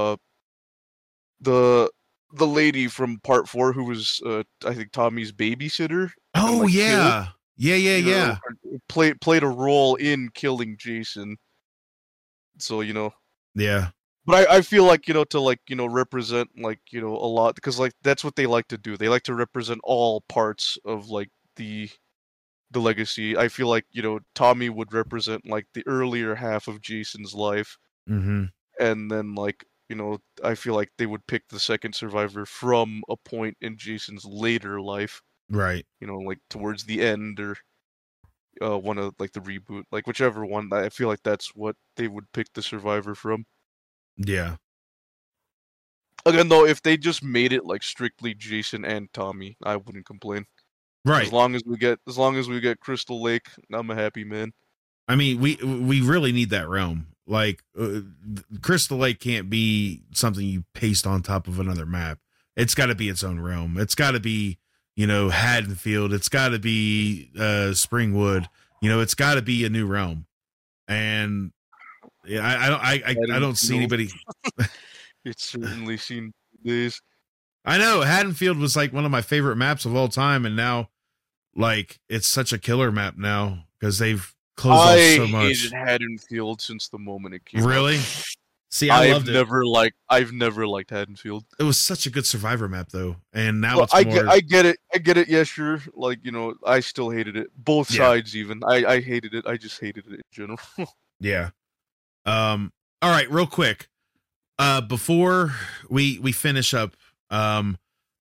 the lady from part 4 who was I think Tommy's babysitter. Oh, like, yeah. Yeah. Played a role in killing Jason. So, you know. Yeah. But I feel like, you know, to like, you know, represent like, you know, a lot, because like that's what they like to do. They like to represent all parts of like the legacy. I feel like, you know, Tommy would represent like the earlier half of Jason's life. Mm-hmm. And then like, you know, I feel like they would pick the second survivor from a point in Jason's later life. Right. You know, like towards the end, or one of like the reboot, like whichever one. I feel like that's what they would pick the survivor from. Yeah. Again, though, if they just made it like strictly Jason and Tommy, I wouldn't complain. Right. As long as we get Crystal Lake, I'm a happy man. I mean, we really need that realm. Like Crystal Lake can't be something you paste on top of another map. It's got to be its own realm. It's got to be, you know, Haddonfield. It's got to be Springwood. You know, it's got to be a new realm. And yeah, I don't see anybody. It's certainly seen days. I know Haddonfield was like one of my favorite maps of all time, and now like it's such a killer map now because they've closed off so much. I hated Haddonfield since the moment it came out. Really? See, I've never liked Haddonfield. It was such a good survivor map though, and now I get it. Yeah, sure. Like, you know, I still hated it. Both sides, even. I hated it. I just hated it in general. Yeah. All right, real quick. Before we finish up,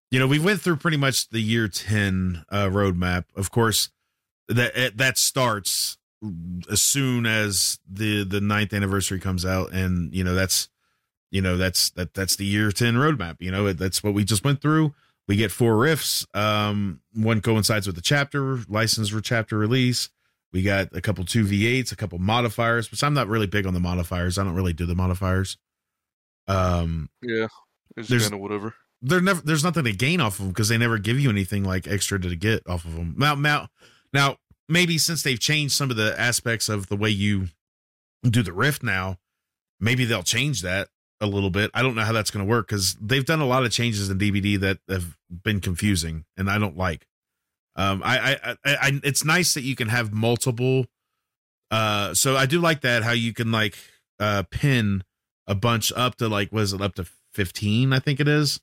we went through pretty much the year 10 roadmap. Of course, that starts as soon as the 9th anniversary comes out, and that's the year 10 roadmap. That's what we just went through. We get 4 rifts. One coincides with the chapter license for chapter release. We got a couple 2v8s, a couple modifiers, which I'm not really big on the modifiers. I don't really do the modifiers. Yeah, it's kind of whatever. There's nothing to gain off of them because they never give you anything like extra to get off of them. Now, maybe since they've changed some of the aspects of the way you do the rift now, maybe they'll change that a little bit. I don't know how that's going to work because they've done a lot of changes in DBD that have been confusing and I don't like. It's nice that you can have multiple. So I do like that, how you can like pin a bunch up to like, was it up to 15? I think it is.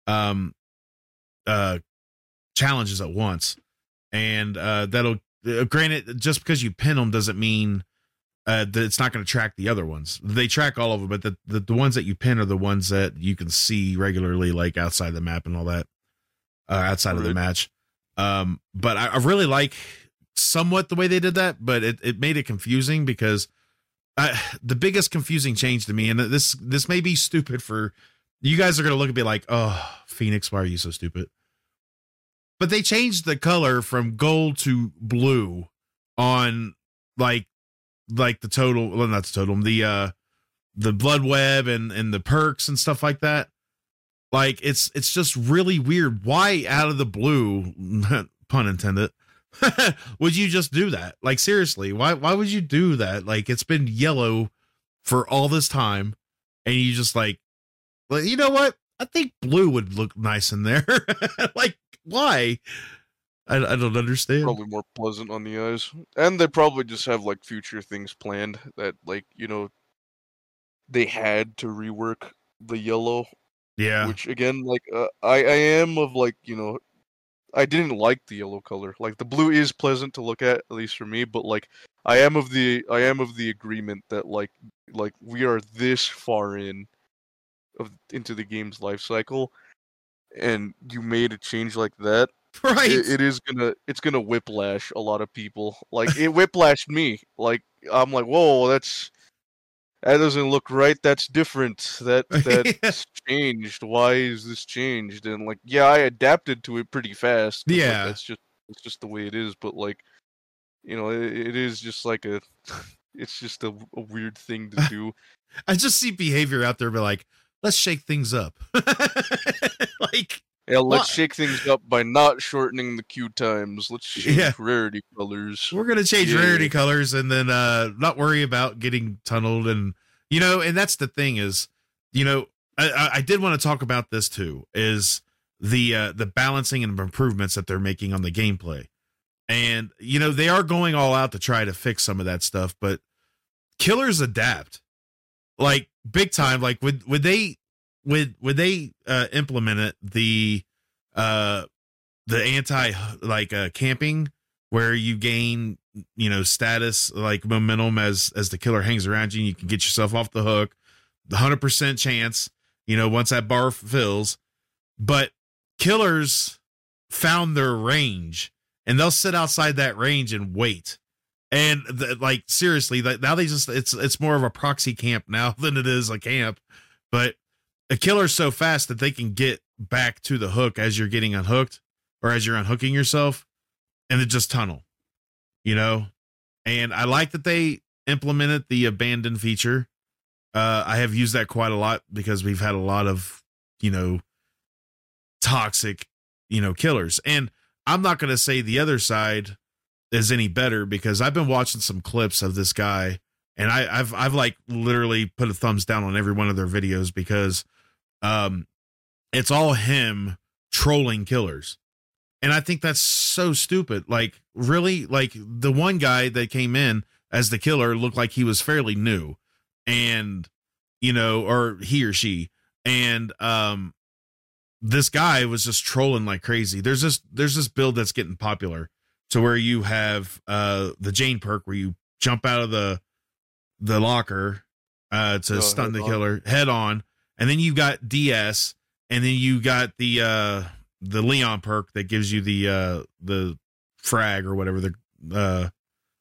Challenges at once. And that'll, granted, just because you pin them doesn't mean that it's not going to track the other ones. They track all of them, but the ones that you pin are the ones that you can see regularly, like outside the map and all that, outside of the match. But I really like somewhat the way they did that, but it made it confusing because the biggest confusing change to me, and this may be stupid for you guys, are going to look at me like, oh, Phoenix, why are you so stupid? But they changed the color from gold to blue on like the total, well, not the totem, the blood web and the perks and stuff like that. Like it's just really weird. Why out of the blue, pun intended, would you just do that? Like seriously, why would you do that? Like it's been yellow for all this time, and you just like, well, you know what? I think blue would look nice in there. Like why? I don't understand. Probably more pleasant on the eyes, and they probably just have like future things planned that like they had to rework the yellow. Yeah. Which again, like I am of like I didn't like the yellow color. Like the blue is pleasant to look at least for me, but like I am of the agreement that like we are this far into the game's life cycle, and you made a change like that. Right. It's gonna whiplash a lot of people. Like it whiplashed me. Like I'm like, whoa, that doesn't look right. That's different. That's changed. Why is this changed? And like, yeah, I adapted to it pretty fast. Yeah, like, it's just the way it is. But like, it is just like it's just a weird thing to do. I just see behavior out there, be like, let's shake things up. Like, yeah, let's shake things up by not shortening the queue times. Let's change rarity colors. We're gonna change rarity colors and then not worry about getting tunneled. And and that's the thing is, I did want to talk about this too, is the balancing and improvements that they're making on the gameplay. And they are going all out to try to fix some of that stuff, but killers adapt like big time. Like would they implement it, the anti camping, where you gain status like momentum as the killer hangs around you, and you can get yourself off the hook, the 100% chance once that bar fills. But killers found their range, and they'll sit outside that range and wait. And like seriously, now they just it's more of a proxy camp now than it is a camp. But a killer's so fast that they can get back to the hook as you're getting unhooked or as you're unhooking yourself, and it just tunnel, and I like that they implemented the abandon feature. I have used that quite a lot because we've had a lot of, toxic, killers. And I'm not going to say the other side is any better because I've been watching some clips of this guy, and I've like literally put a thumbs down on every one of their videos because it's all him trolling killers. And I think that's so stupid. Like really, like the one guy that came in as the killer looked like he was fairly new, and or he or she, and this guy was just trolling like crazy. There's this build that's getting popular to where you have the Jane perk where you jump out of the locker to stun the killer head on, and then you got DS, and then you got the Leon perk that gives you the frag or whatever, the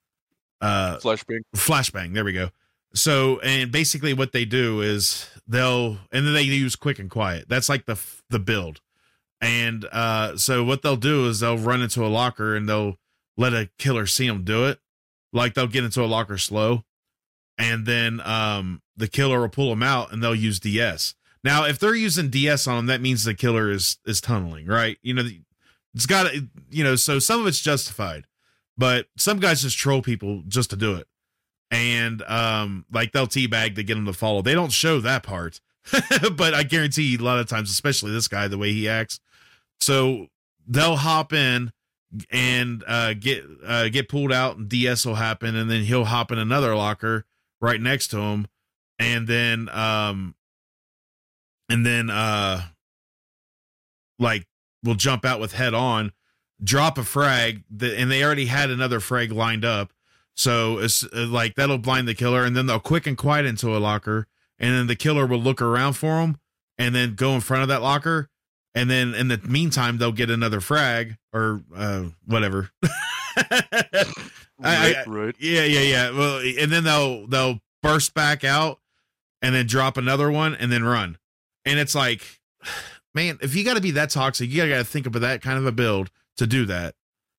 flashbang. There we go. So, and basically what they do is and then they use quick and quiet. That's like the build. And so what they'll do is they'll run into a locker and they'll let a killer see them do it. Like they'll get into a locker slow, and then the killer will pull them out and they'll use DS. Now, if they're using DS on them, that means the killer is tunneling, right? You know, it's got to, you know, so some of it's justified, but some guys just troll people just to do it. And like they'll teabag to get them to follow. They don't show that part, but I guarantee a lot of times, especially this guy, the way he acts. So they'll hop in and get pulled out, and DS will happen, and then he'll hop in another locker right next to him, and then like we'll jump out with head on, drop a frag, and they already had another frag lined up. So it's like that'll blind the killer, and then they'll quick and quiet into a locker, and then the killer will look around for them and then go in front of that locker. And then in the meantime, they'll get another frag or whatever. Right. Yeah. Well, and then they'll burst back out and then drop another one and then run. And it's like, man, if you got to be that toxic, you got to think about that kind of a build to do that.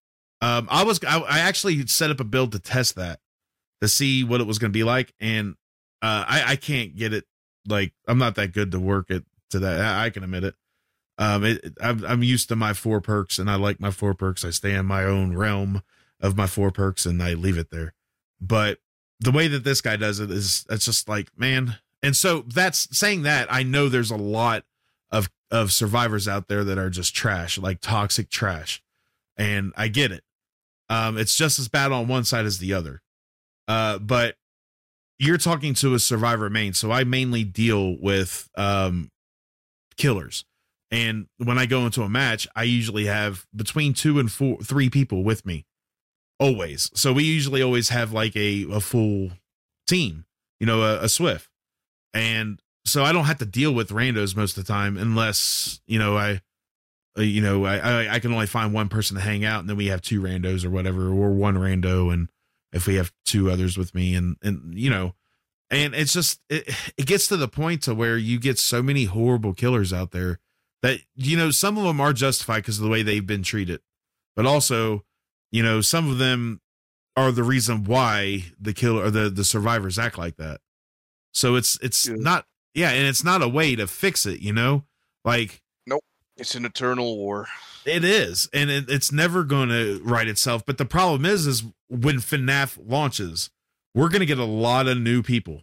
I actually set up a build to test that, to see what it was going to be like. And I can't get it. Like, I'm not that good to work it to that. I can admit it. I'm used to my 4 perks, and I like my 4 perks. I stay in my own realm of my 4 perks, and I leave it there. But the way that this guy does it is, it's just like, man. And so that's saying that I know there's a lot of survivors out there that are just trash, like toxic trash. And I get it. It's just as bad on one side as the other. But you're talking to a survivor main. So I mainly deal with, killers. And when I go into a match, I usually have between 2 and 3 people with me, always. So we usually always have like a full team, you know, a Swift. And so I don't have to deal with randos most of the time, unless, you know, I can only find one person to hang out, and then we have 2 randos or whatever, or 1 rando. And if we have 2 others with me, and, you know, and it's just, it gets to the point to where you get so many horrible killers out there that, you know, some of them are justified because of the way they've been treated, but also, you know, some of them are the reason why the killer or the survivors act like that. So it's not, and it's not a way to fix it, you know, like, nope, it's an eternal war. It is, and it's never going to right itself. But the problem is when FNAF launches, we're going to get a lot of new people.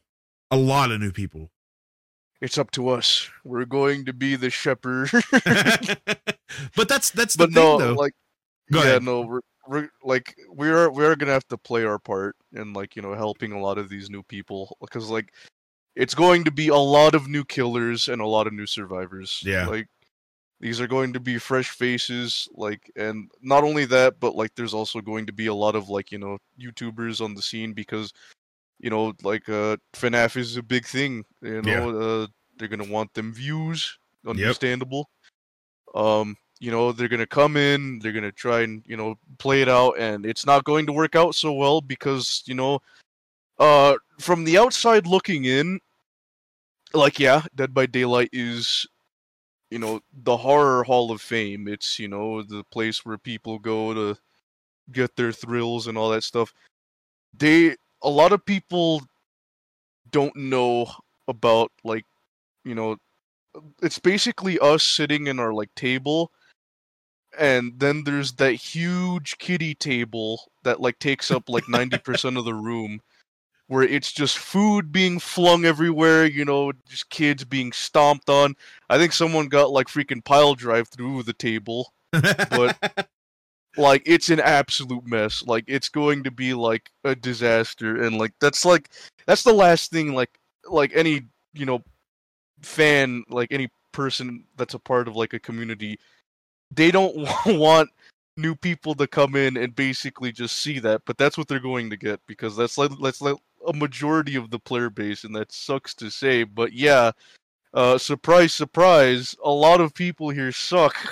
It's up to us. We're going to be the shepherd. But that's the thing, though. Like, go ahead. No, we're gonna have to play our part in, like, you know, helping a lot of these new people, because, like, it's going to be a lot of new killers and a lot of new survivors. Yeah. Like, these are going to be fresh faces, like, and not only that, but, like, there's also going to be a lot of, like, you know, YouTubers on the scene, because, you know, like, FNAF is a big thing, you know, they're gonna want them views, understandable. Yep. You know, they're gonna come in, they're gonna try and, you know, play it out, and it's not going to work out so well, because, you know, from the outside looking in, like, yeah, Dead by Daylight is, you know, the horror hall of fame. It's, you know, the place where people go to get their thrills and all that stuff. A lot of people don't know about, like, you know, it's basically us sitting in our, like, table, and then there's that huge kiddie table that, like, takes up like 90% of the room, where it's just food being flung everywhere, you know, just kids being stomped on. I think someone got, like, freaking pile drive through the table, but like, it's an absolute mess. Like, it's going to be like a disaster, and like that's the last thing like any, you know, fan, like any person that's a part of, like, a community, they don't want new people to come in and basically just see that, but that's what they're going to get, because that's like a majority of the player base, and that sucks to say, but yeah, surprise, surprise, a lot of people here suck.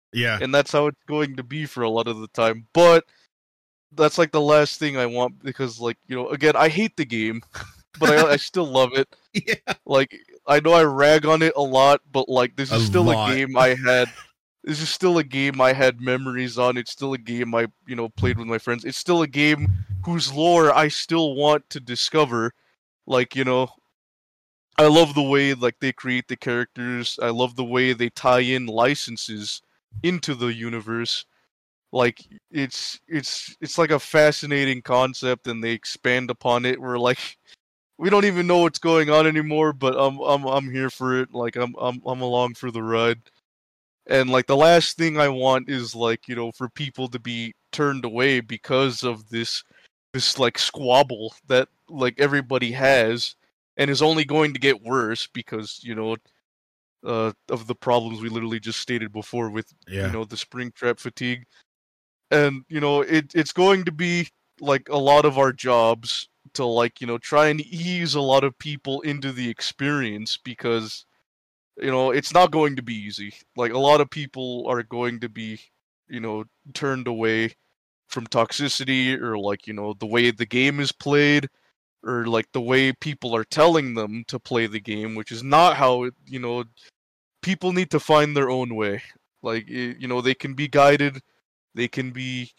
Yeah. And that's how it's going to be for a lot of the time. But that's like the last thing I want because, like, you know, again, I hate the game, but I still love it. Yeah. Like, I know I rag on it a lot, but like, this A is still lot. a game I had. This is still a game I had memories on. It's still a game I, you know, played with my friends. It's still a game whose lore I still want to discover. Like, you know, I love the way like they create the characters. I love the way they tie in licenses into the universe. Like it's like a fascinating concept, and they expand upon it. Where like we don't even know what's going on anymore, but I'm here for it. Like I'm along for the ride. And like the last thing I want is like, you know, for people to be turned away because of this like squabble that like everybody has and is only going to get worse because, you know, of the problems we literally just stated before with Yeah. you know, the Springtrap fatigue. And you know, it's going to be like a lot of our jobs to like, you know, try and ease a lot of people into the experience because you know, it's not going to be easy. Like a lot of people are going to be, you know, turned away from toxicity or like, you know, the way the game is played or like the way people are telling them to play the game, which is not how it, you know, people need to find their own way. Like you know, they can be guided, they can be,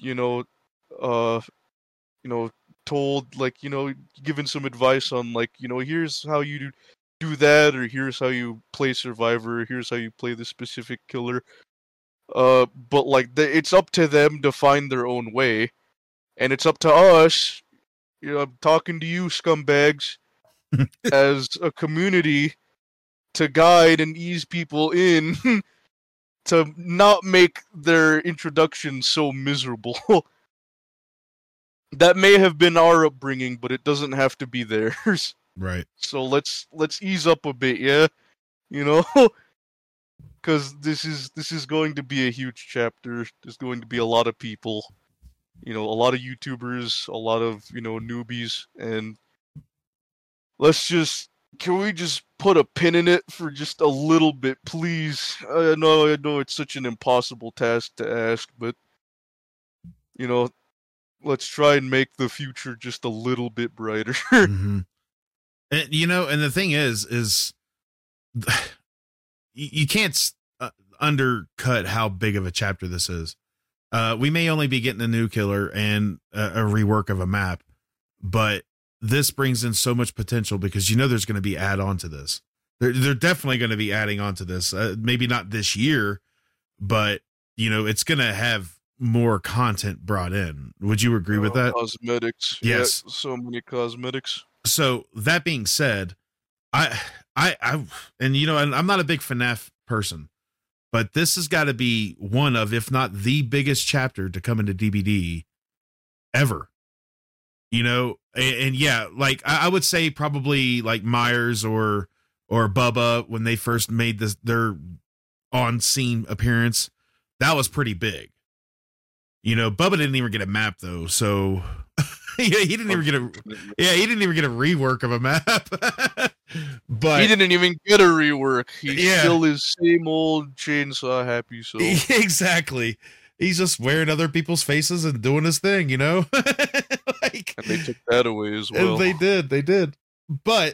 uh you know, told like, you know, given some advice on like, you know, here's how you do that, or here's how you play Survivor, or here's how you play this specific killer. But like it's up to them to find their own way, and it's up to us. You know, I'm talking to you, scumbags, as a community, to guide and ease people in to not make their introduction so miserable. That may have been our upbringing, but it doesn't have to be theirs. Right. So let's ease up a bit, yeah, you know, because this is going to be a huge chapter. There's going to be a lot of people, you know, a lot of YouTubers, a lot of, you know, newbies, and can we just put a pin in it for just a little bit, please? I know it's such an impossible task to ask, but you know, let's try and make the future just a little bit brighter. Mm-hmm. And, you know, and the thing is you can't undercut how big of a chapter this is. We may only be getting a new killer and a rework of a map, but this brings in so much potential because, you know, there's going to be add on to this. They're definitely going to be adding on to this. Maybe not this year, but you know, it's going to have more content brought in. Would you agree with that? Cosmetics. Yes. Yeah, so many cosmetics. So that being said, I, and you know, and I'm not a big FNAF person, but this has got to be one of, if not the biggest chapter to come into DBD ever, you know? And yeah, like I would say probably like Myers or Bubba, when they first made their on scene appearance, that was pretty big. You know, Bubba didn't even get a map though. So he didn't even get he didn't even get a rework of a map. But he didn't even get a rework. He still is same old chainsaw happy soul. Exactly. He's just wearing other people's faces and doing his thing, you know? Like, and they took that away as well. They did. But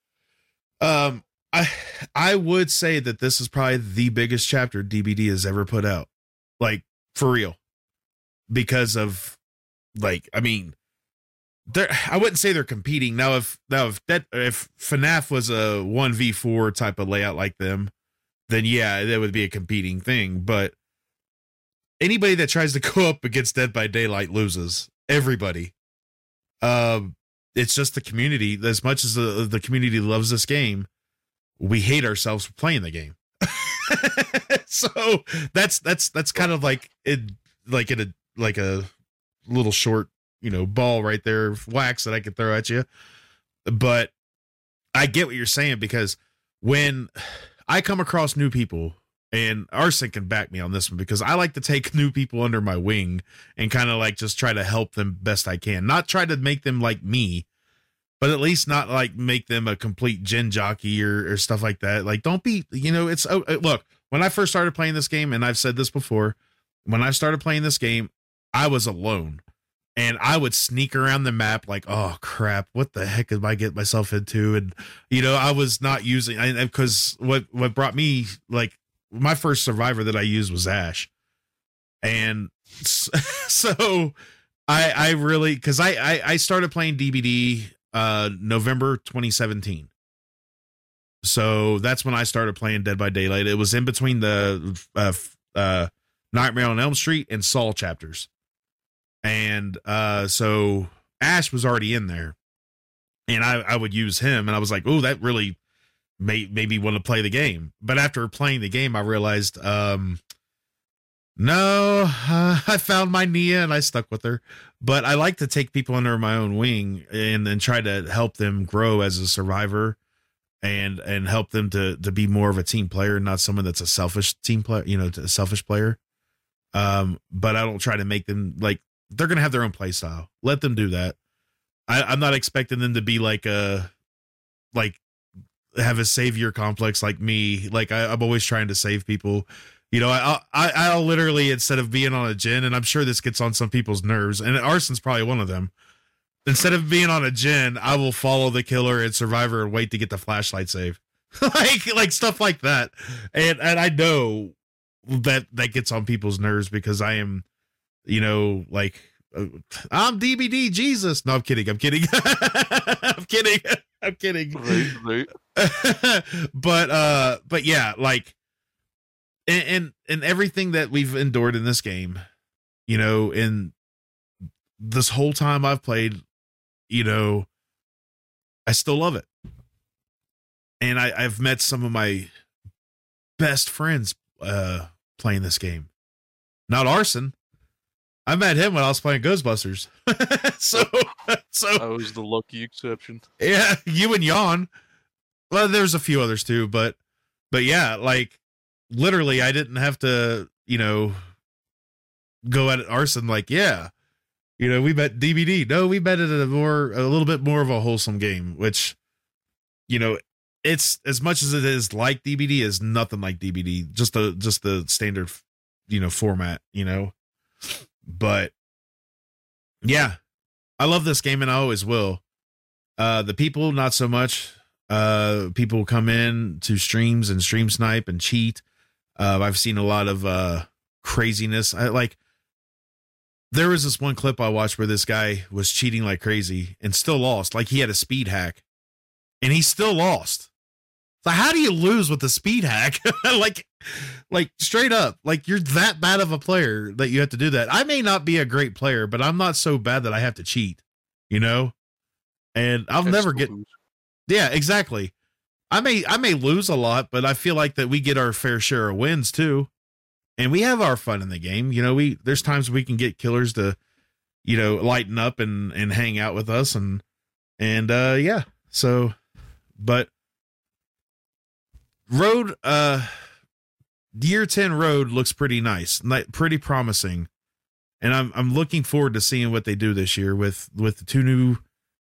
I would say that this is probably the biggest chapter DBD has ever put out. Like, for real. Because of, like, I mean, I wouldn't say they're competing. Now if FNAF was a 1v4 type of layout like them, then yeah, that would be a competing thing. But anybody that tries to go up against Dead by Daylight loses. Everybody. It's just the community. As much as the community loves this game, we hate ourselves for playing the game. So that's kind of like a little short, you know, ball right there of wax that I could throw at you. But I get what you're saying, because when I come across new people, and Arsene can back me on this one, because I like to take new people under my wing and kind of like just try to help them best I can. Not try to make them like me, but at least not like make them a complete gen jockey or stuff like that. Like, don't be, you know, it's look, when I first started playing this game, and I've said this before, when I started playing this game, I was alone. And I would sneak around the map like, oh crap, what the heck did I get myself into? And I was not using, because what brought me, like, my first survivor that I used was Ash, and so I really, because I started playing DBD November 2017. So that's when I started playing Dead by Daylight. It was in between the Nightmare on Elm Street and Saw chapters. And so Ash was already in there, and I would use him, and I was like, oh, that really made me want to play the game. But after playing the game, I realized, no, I found my Nia and I stuck with her. But I like to take people under my own wing and try to help them grow as a survivor, and help them to be more of a team player, not someone that's a selfish team player, a selfish player. But I don't try to make them, like, they're going to have their own play style. Let them do that. I'm not expecting them to be like have a savior complex like me. Like I'm always trying to save people. I'll literally, instead of being on a gen, and I'm sure this gets on some people's nerves, and Arson's probably one of them. Instead of being on a gen, I will follow the killer and survivor and wait to get the flashlight save. like stuff like that. And I know that gets on people's nerves because I am, like, I'm DBD Jesus. No, I'm kidding. I'm kidding. I'm kidding. Right. But yeah, like, and everything that we've endured in this game, in this whole time I've played, I still love it. And I've met some of my best friends playing this game. Not Arson. I met him when I was playing Ghostbusters. so I was the lucky exception. Yeah, you and Jan. Well, there's a few others too, but yeah, like, literally I didn't have to, go at Arson like, yeah, we met DBD. No, we met it at a little bit more of a wholesome game, which, it's, as much as it is like DBD, is nothing like DBD. Just the standard, format, But yeah, I love this game and I always will. The people, not so much. People come in to streams and stream snipe and cheat. I've seen a lot of craziness. There was this one clip I watched where this guy was cheating like crazy and still lost. Like, he had a speed hack and he still lost. So how do you lose with a speed hack? like straight up, like, you're that bad of a player that you have to do that. I may not be a great player, but I'm not so bad that I have to cheat, and I'll never get. Yeah, exactly. I may lose a lot, but I feel like that we get our fair share of wins too. And we have our fun in the game. There's times we can get killers to, lighten up and hang out with us and yeah. So, but Road, Year 10 Road looks pretty nice, pretty promising. And I'm looking forward to seeing what they do this year with the two new,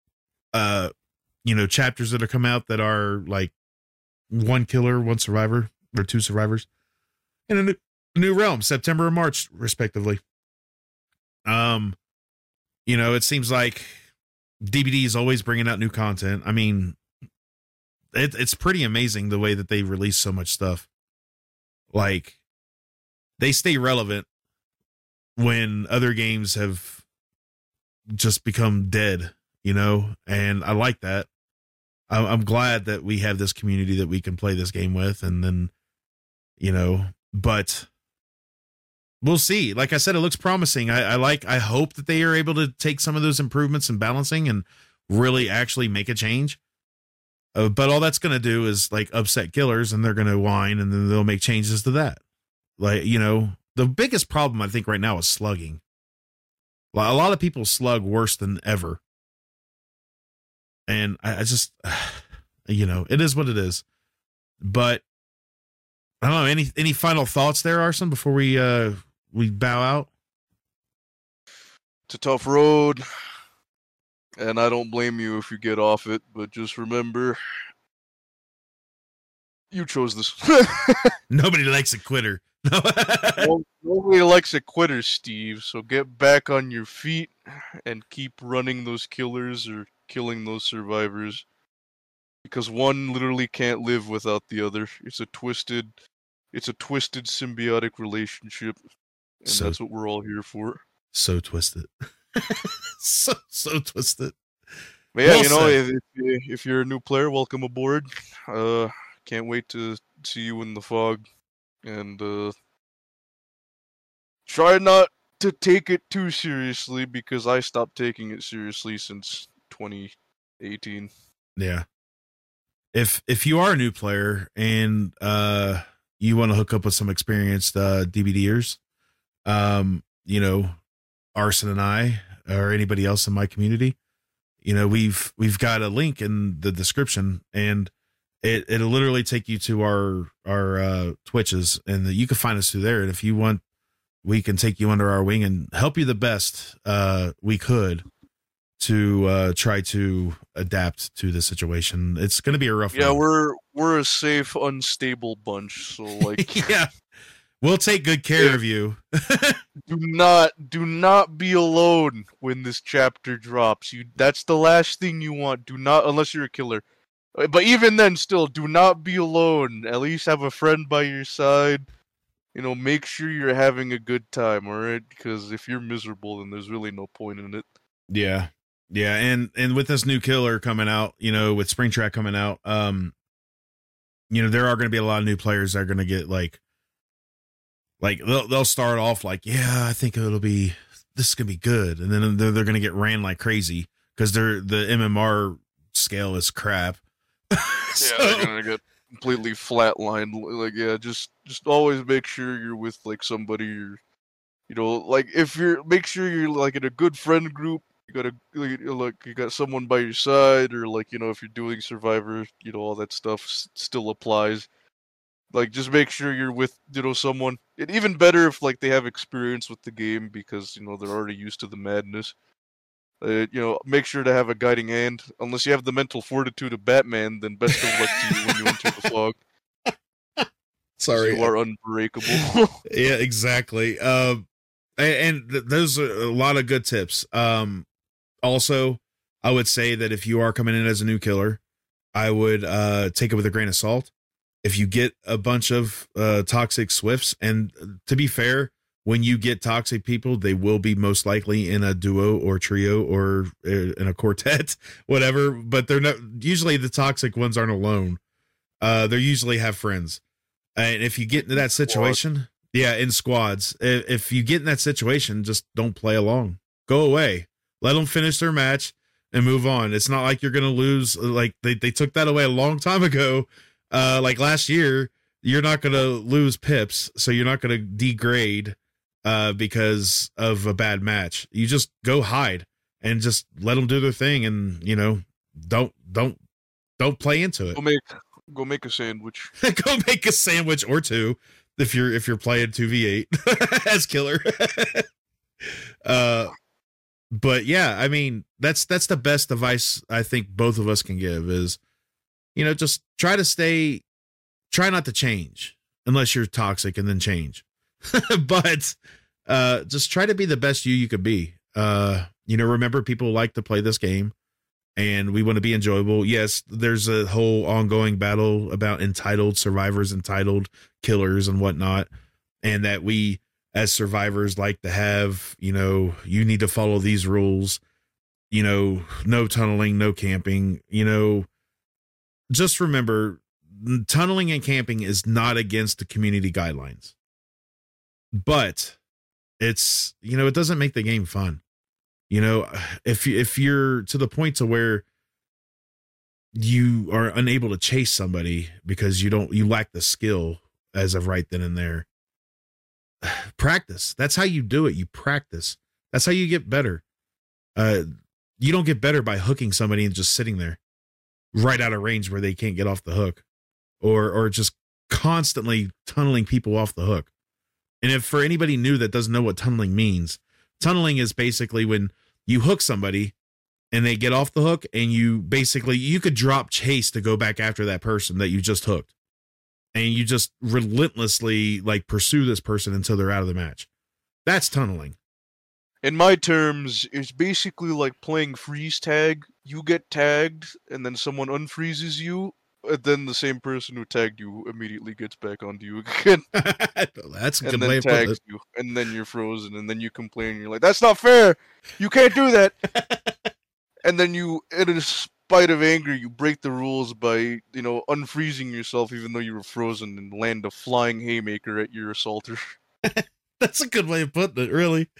chapters that are come out that are like one killer, one survivor, or two survivors, and a new realm, September and March, respectively. It seems like DBD is always bringing out new content. I mean, it's pretty amazing the way that they release so much stuff. Like, they stay relevant when other games have just become dead, and I like that. I'm glad that we have this community that we can play this game with, and then, but we'll see. Like I said, it looks promising. I hope that they are able to take some of those improvements and balancing and really actually make a change. But all that's going to do is, like, upset killers, and they're going to whine, and then they'll make changes to that. Like, the biggest problem I think right now is slugging. A lot of people slug worse than ever. And I just, it is what it is. But I don't know, any final thoughts there, Arson, before we bow out? It's a tough road. And I don't blame you if you get off it, but just remember, You chose this. Nobody likes a quitter. Well, nobody likes a quitter, Steve. So get back on your feet and keep running those killers or killing those survivors. Because one literally can't live without the other. It's a twisted symbiotic relationship, and So- that's what we're all here for. So twisted. so twisted. But yeah, Well you know, said. if you're a new player, welcome aboard. Can't wait to see you in the fog, and try not to take it too seriously because I stopped taking it seriously since 2018. Yeah. If you are a new player and you want to hook up with some experienced DBDers, you know, Arson and I or anybody else in my community, you know, we've got a link in the description, and it'll literally take you to our Twitches, and you can find us through there. And if you want, we can take you under our wing and help you the best we could to try to adapt to the situation. It's going to be a rough Yeah, one. we're a safe, unstable bunch. So like, Yeah, we'll take good care of you. do not be alone when this chapter drops. That's the last thing you want. Do not, unless you're a killer. But even then, still, do not be alone. At least have a friend by your side. You know, make sure you're having a good time, alright? Because if you're miserable, then there's really no point in it. Yeah. Yeah, and with this new killer coming out, you know, with Springtrap coming out, you know, there are going to be a lot of new players that are going to get like they'll start off like, yeah, I think this is going to be good, and then they're going to get ran like crazy because the MMR scale is crap. Yeah, they're gonna get completely flatlined. Like, yeah, just always make sure you're with like somebody. You know, like make sure you're like in a good friend group. You got someone by your side, or like, you know, if you're doing Survivor, you know, all that stuff still applies. Like, just make sure you're with, you know, someone. And even better if like they have experience with the game because, you know, they're already used to the madness. You know, make sure to have a guiding hand. Unless you have the mental fortitude of Batman, then best of luck to you when you enter the fog. Sorry, You are unbreakable. Yeah, exactly. Those are a lot of good tips. Also, I would say that if you are coming in as a new killer, I would take it with a grain of salt. If you get a bunch of toxic Swifts, and to be fair, when you get toxic people, they will be most likely in a duo or trio or in a quartet, whatever. But they're not usually the toxic ones aren't alone. They usually have friends. And if you get into that situation, yeah, in squads, if you get in that situation, just don't play along. Go away. Let them finish their match and move on. It's not like you're going to lose. Like they took that away a long time ago. Like last year, you're not going to lose pips. So you're not going to degrade because of a bad match. You just go hide and just let them do their thing. And, you know, don't play into it. Go make a sandwich. Go make a sandwich or two if you're playing 2v8 as killer. But yeah, I mean, that's the best advice I think both of us can give is, you know, just try not to change unless you're toxic, and then change. But just try to be the best you could be. You know, remember, people like to play this game, and we want to be enjoyable. Yes, there's a whole ongoing battle about entitled survivors, entitled killers, and whatnot, and that we as survivors like to have, you know, you need to follow these rules, you know, no tunneling, no camping, you know. Just remember, tunneling and camping is not against the community guidelines, but it's, you know, it doesn't make the game fun. You know, if you're to the point to where you are unable to chase somebody because you lack the skill as of right then and there, practice. That's how you do it. You practice. That's how you get better. You don't get better by hooking somebody and just sitting there right out of range where they can't get off the hook, or just constantly tunneling people off the hook. And if for anybody new that doesn't know what tunneling means, tunneling is basically when you hook somebody and they get off the hook, and you could drop chase to go back after that person that you just hooked. and you just relentlessly like pursue this person until they're out of the match. That's tunneling. In my terms, it's basically like playing freeze tag. You get tagged, and then someone unfreezes you, and then the same person who tagged you immediately gets back onto you again, That's a good and way then of putting tags it. you, and then you're frozen, and then you complain. You're like, "That's not fair! You can't do that!" And then you, in a spite of anger, you break the rules by, unfreezing yourself even though you were frozen, and land a flying haymaker at your assaulter. That's a good way of putting it, really.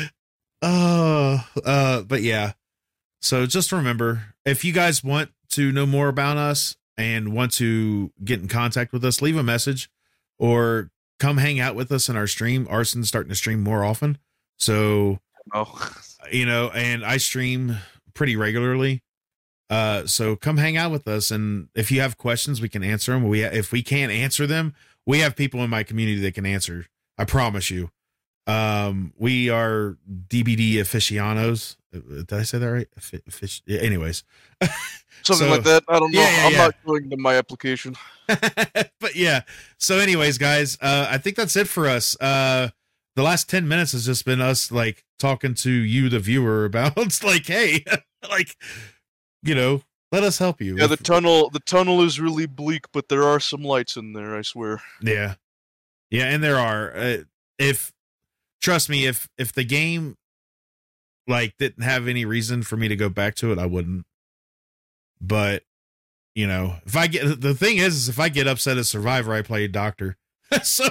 But yeah. So just remember, if you guys want to know more about us and want to get in contact with us, leave a message or come hang out with us in our stream. Arson's starting to stream more often. So, Oh, and I stream pretty regularly. So come hang out with us. And if you have questions, we can answer them. If we can't answer them, we have people in my community that can answer. I promise you. We are DBD aficionados. Did I say that right? Anyways, something like that. I don't know. Yeah, I'm not going to my application. but yeah. So anyways, guys, I think that's it for us. The last 10 minutes has just been us like talking to you, the viewer, about like, hey, like, let us help you. Yeah, the tunnel is really bleak, but there are some lights in there, I swear. Yeah. Yeah, and there are. Trust me, if the game like didn't have any reason for me to go back to it, I wouldn't. But if I get if I get upset as Survivor, I play Doctor. So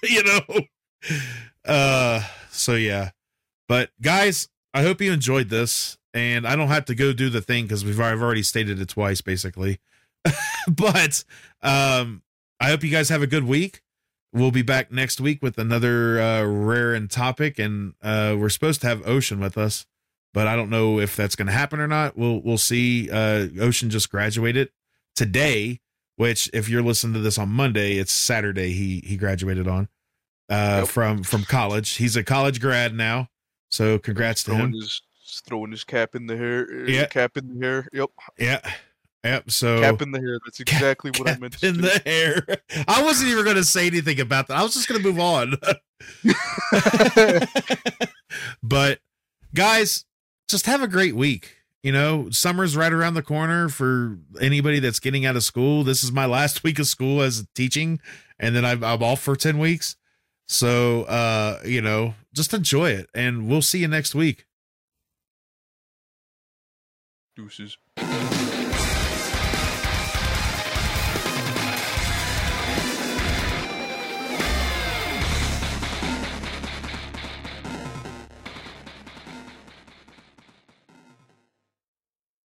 so yeah. But guys, I hope you enjoyed this, and I don't have to go do the thing because I've already stated it twice, basically. But I hope you guys have a good week. We'll be back next week with another rare and topic, and we're supposed to have Ocean with us, but I don't know if that's going to happen or not. We'll see. Ocean just graduated today, which if you're listening to this on Monday, it's Saturday. He graduated on from college. He's a college grad now, so congrats to him. Throwing his cap in the hair. Yeah. Cap in the hair. Yep. Yeah. Yep. So cap in the hair. That's exactly what I meant to in do. the hair. I wasn't even going to say anything about that. I was just going to move on. But guys, just have a great week. Summer's right around the corner for anybody that's getting out of school. This is my last week of school as teaching, and then I'm off for 10 weeks. So, just enjoy it, and we'll see you next week. Deuces.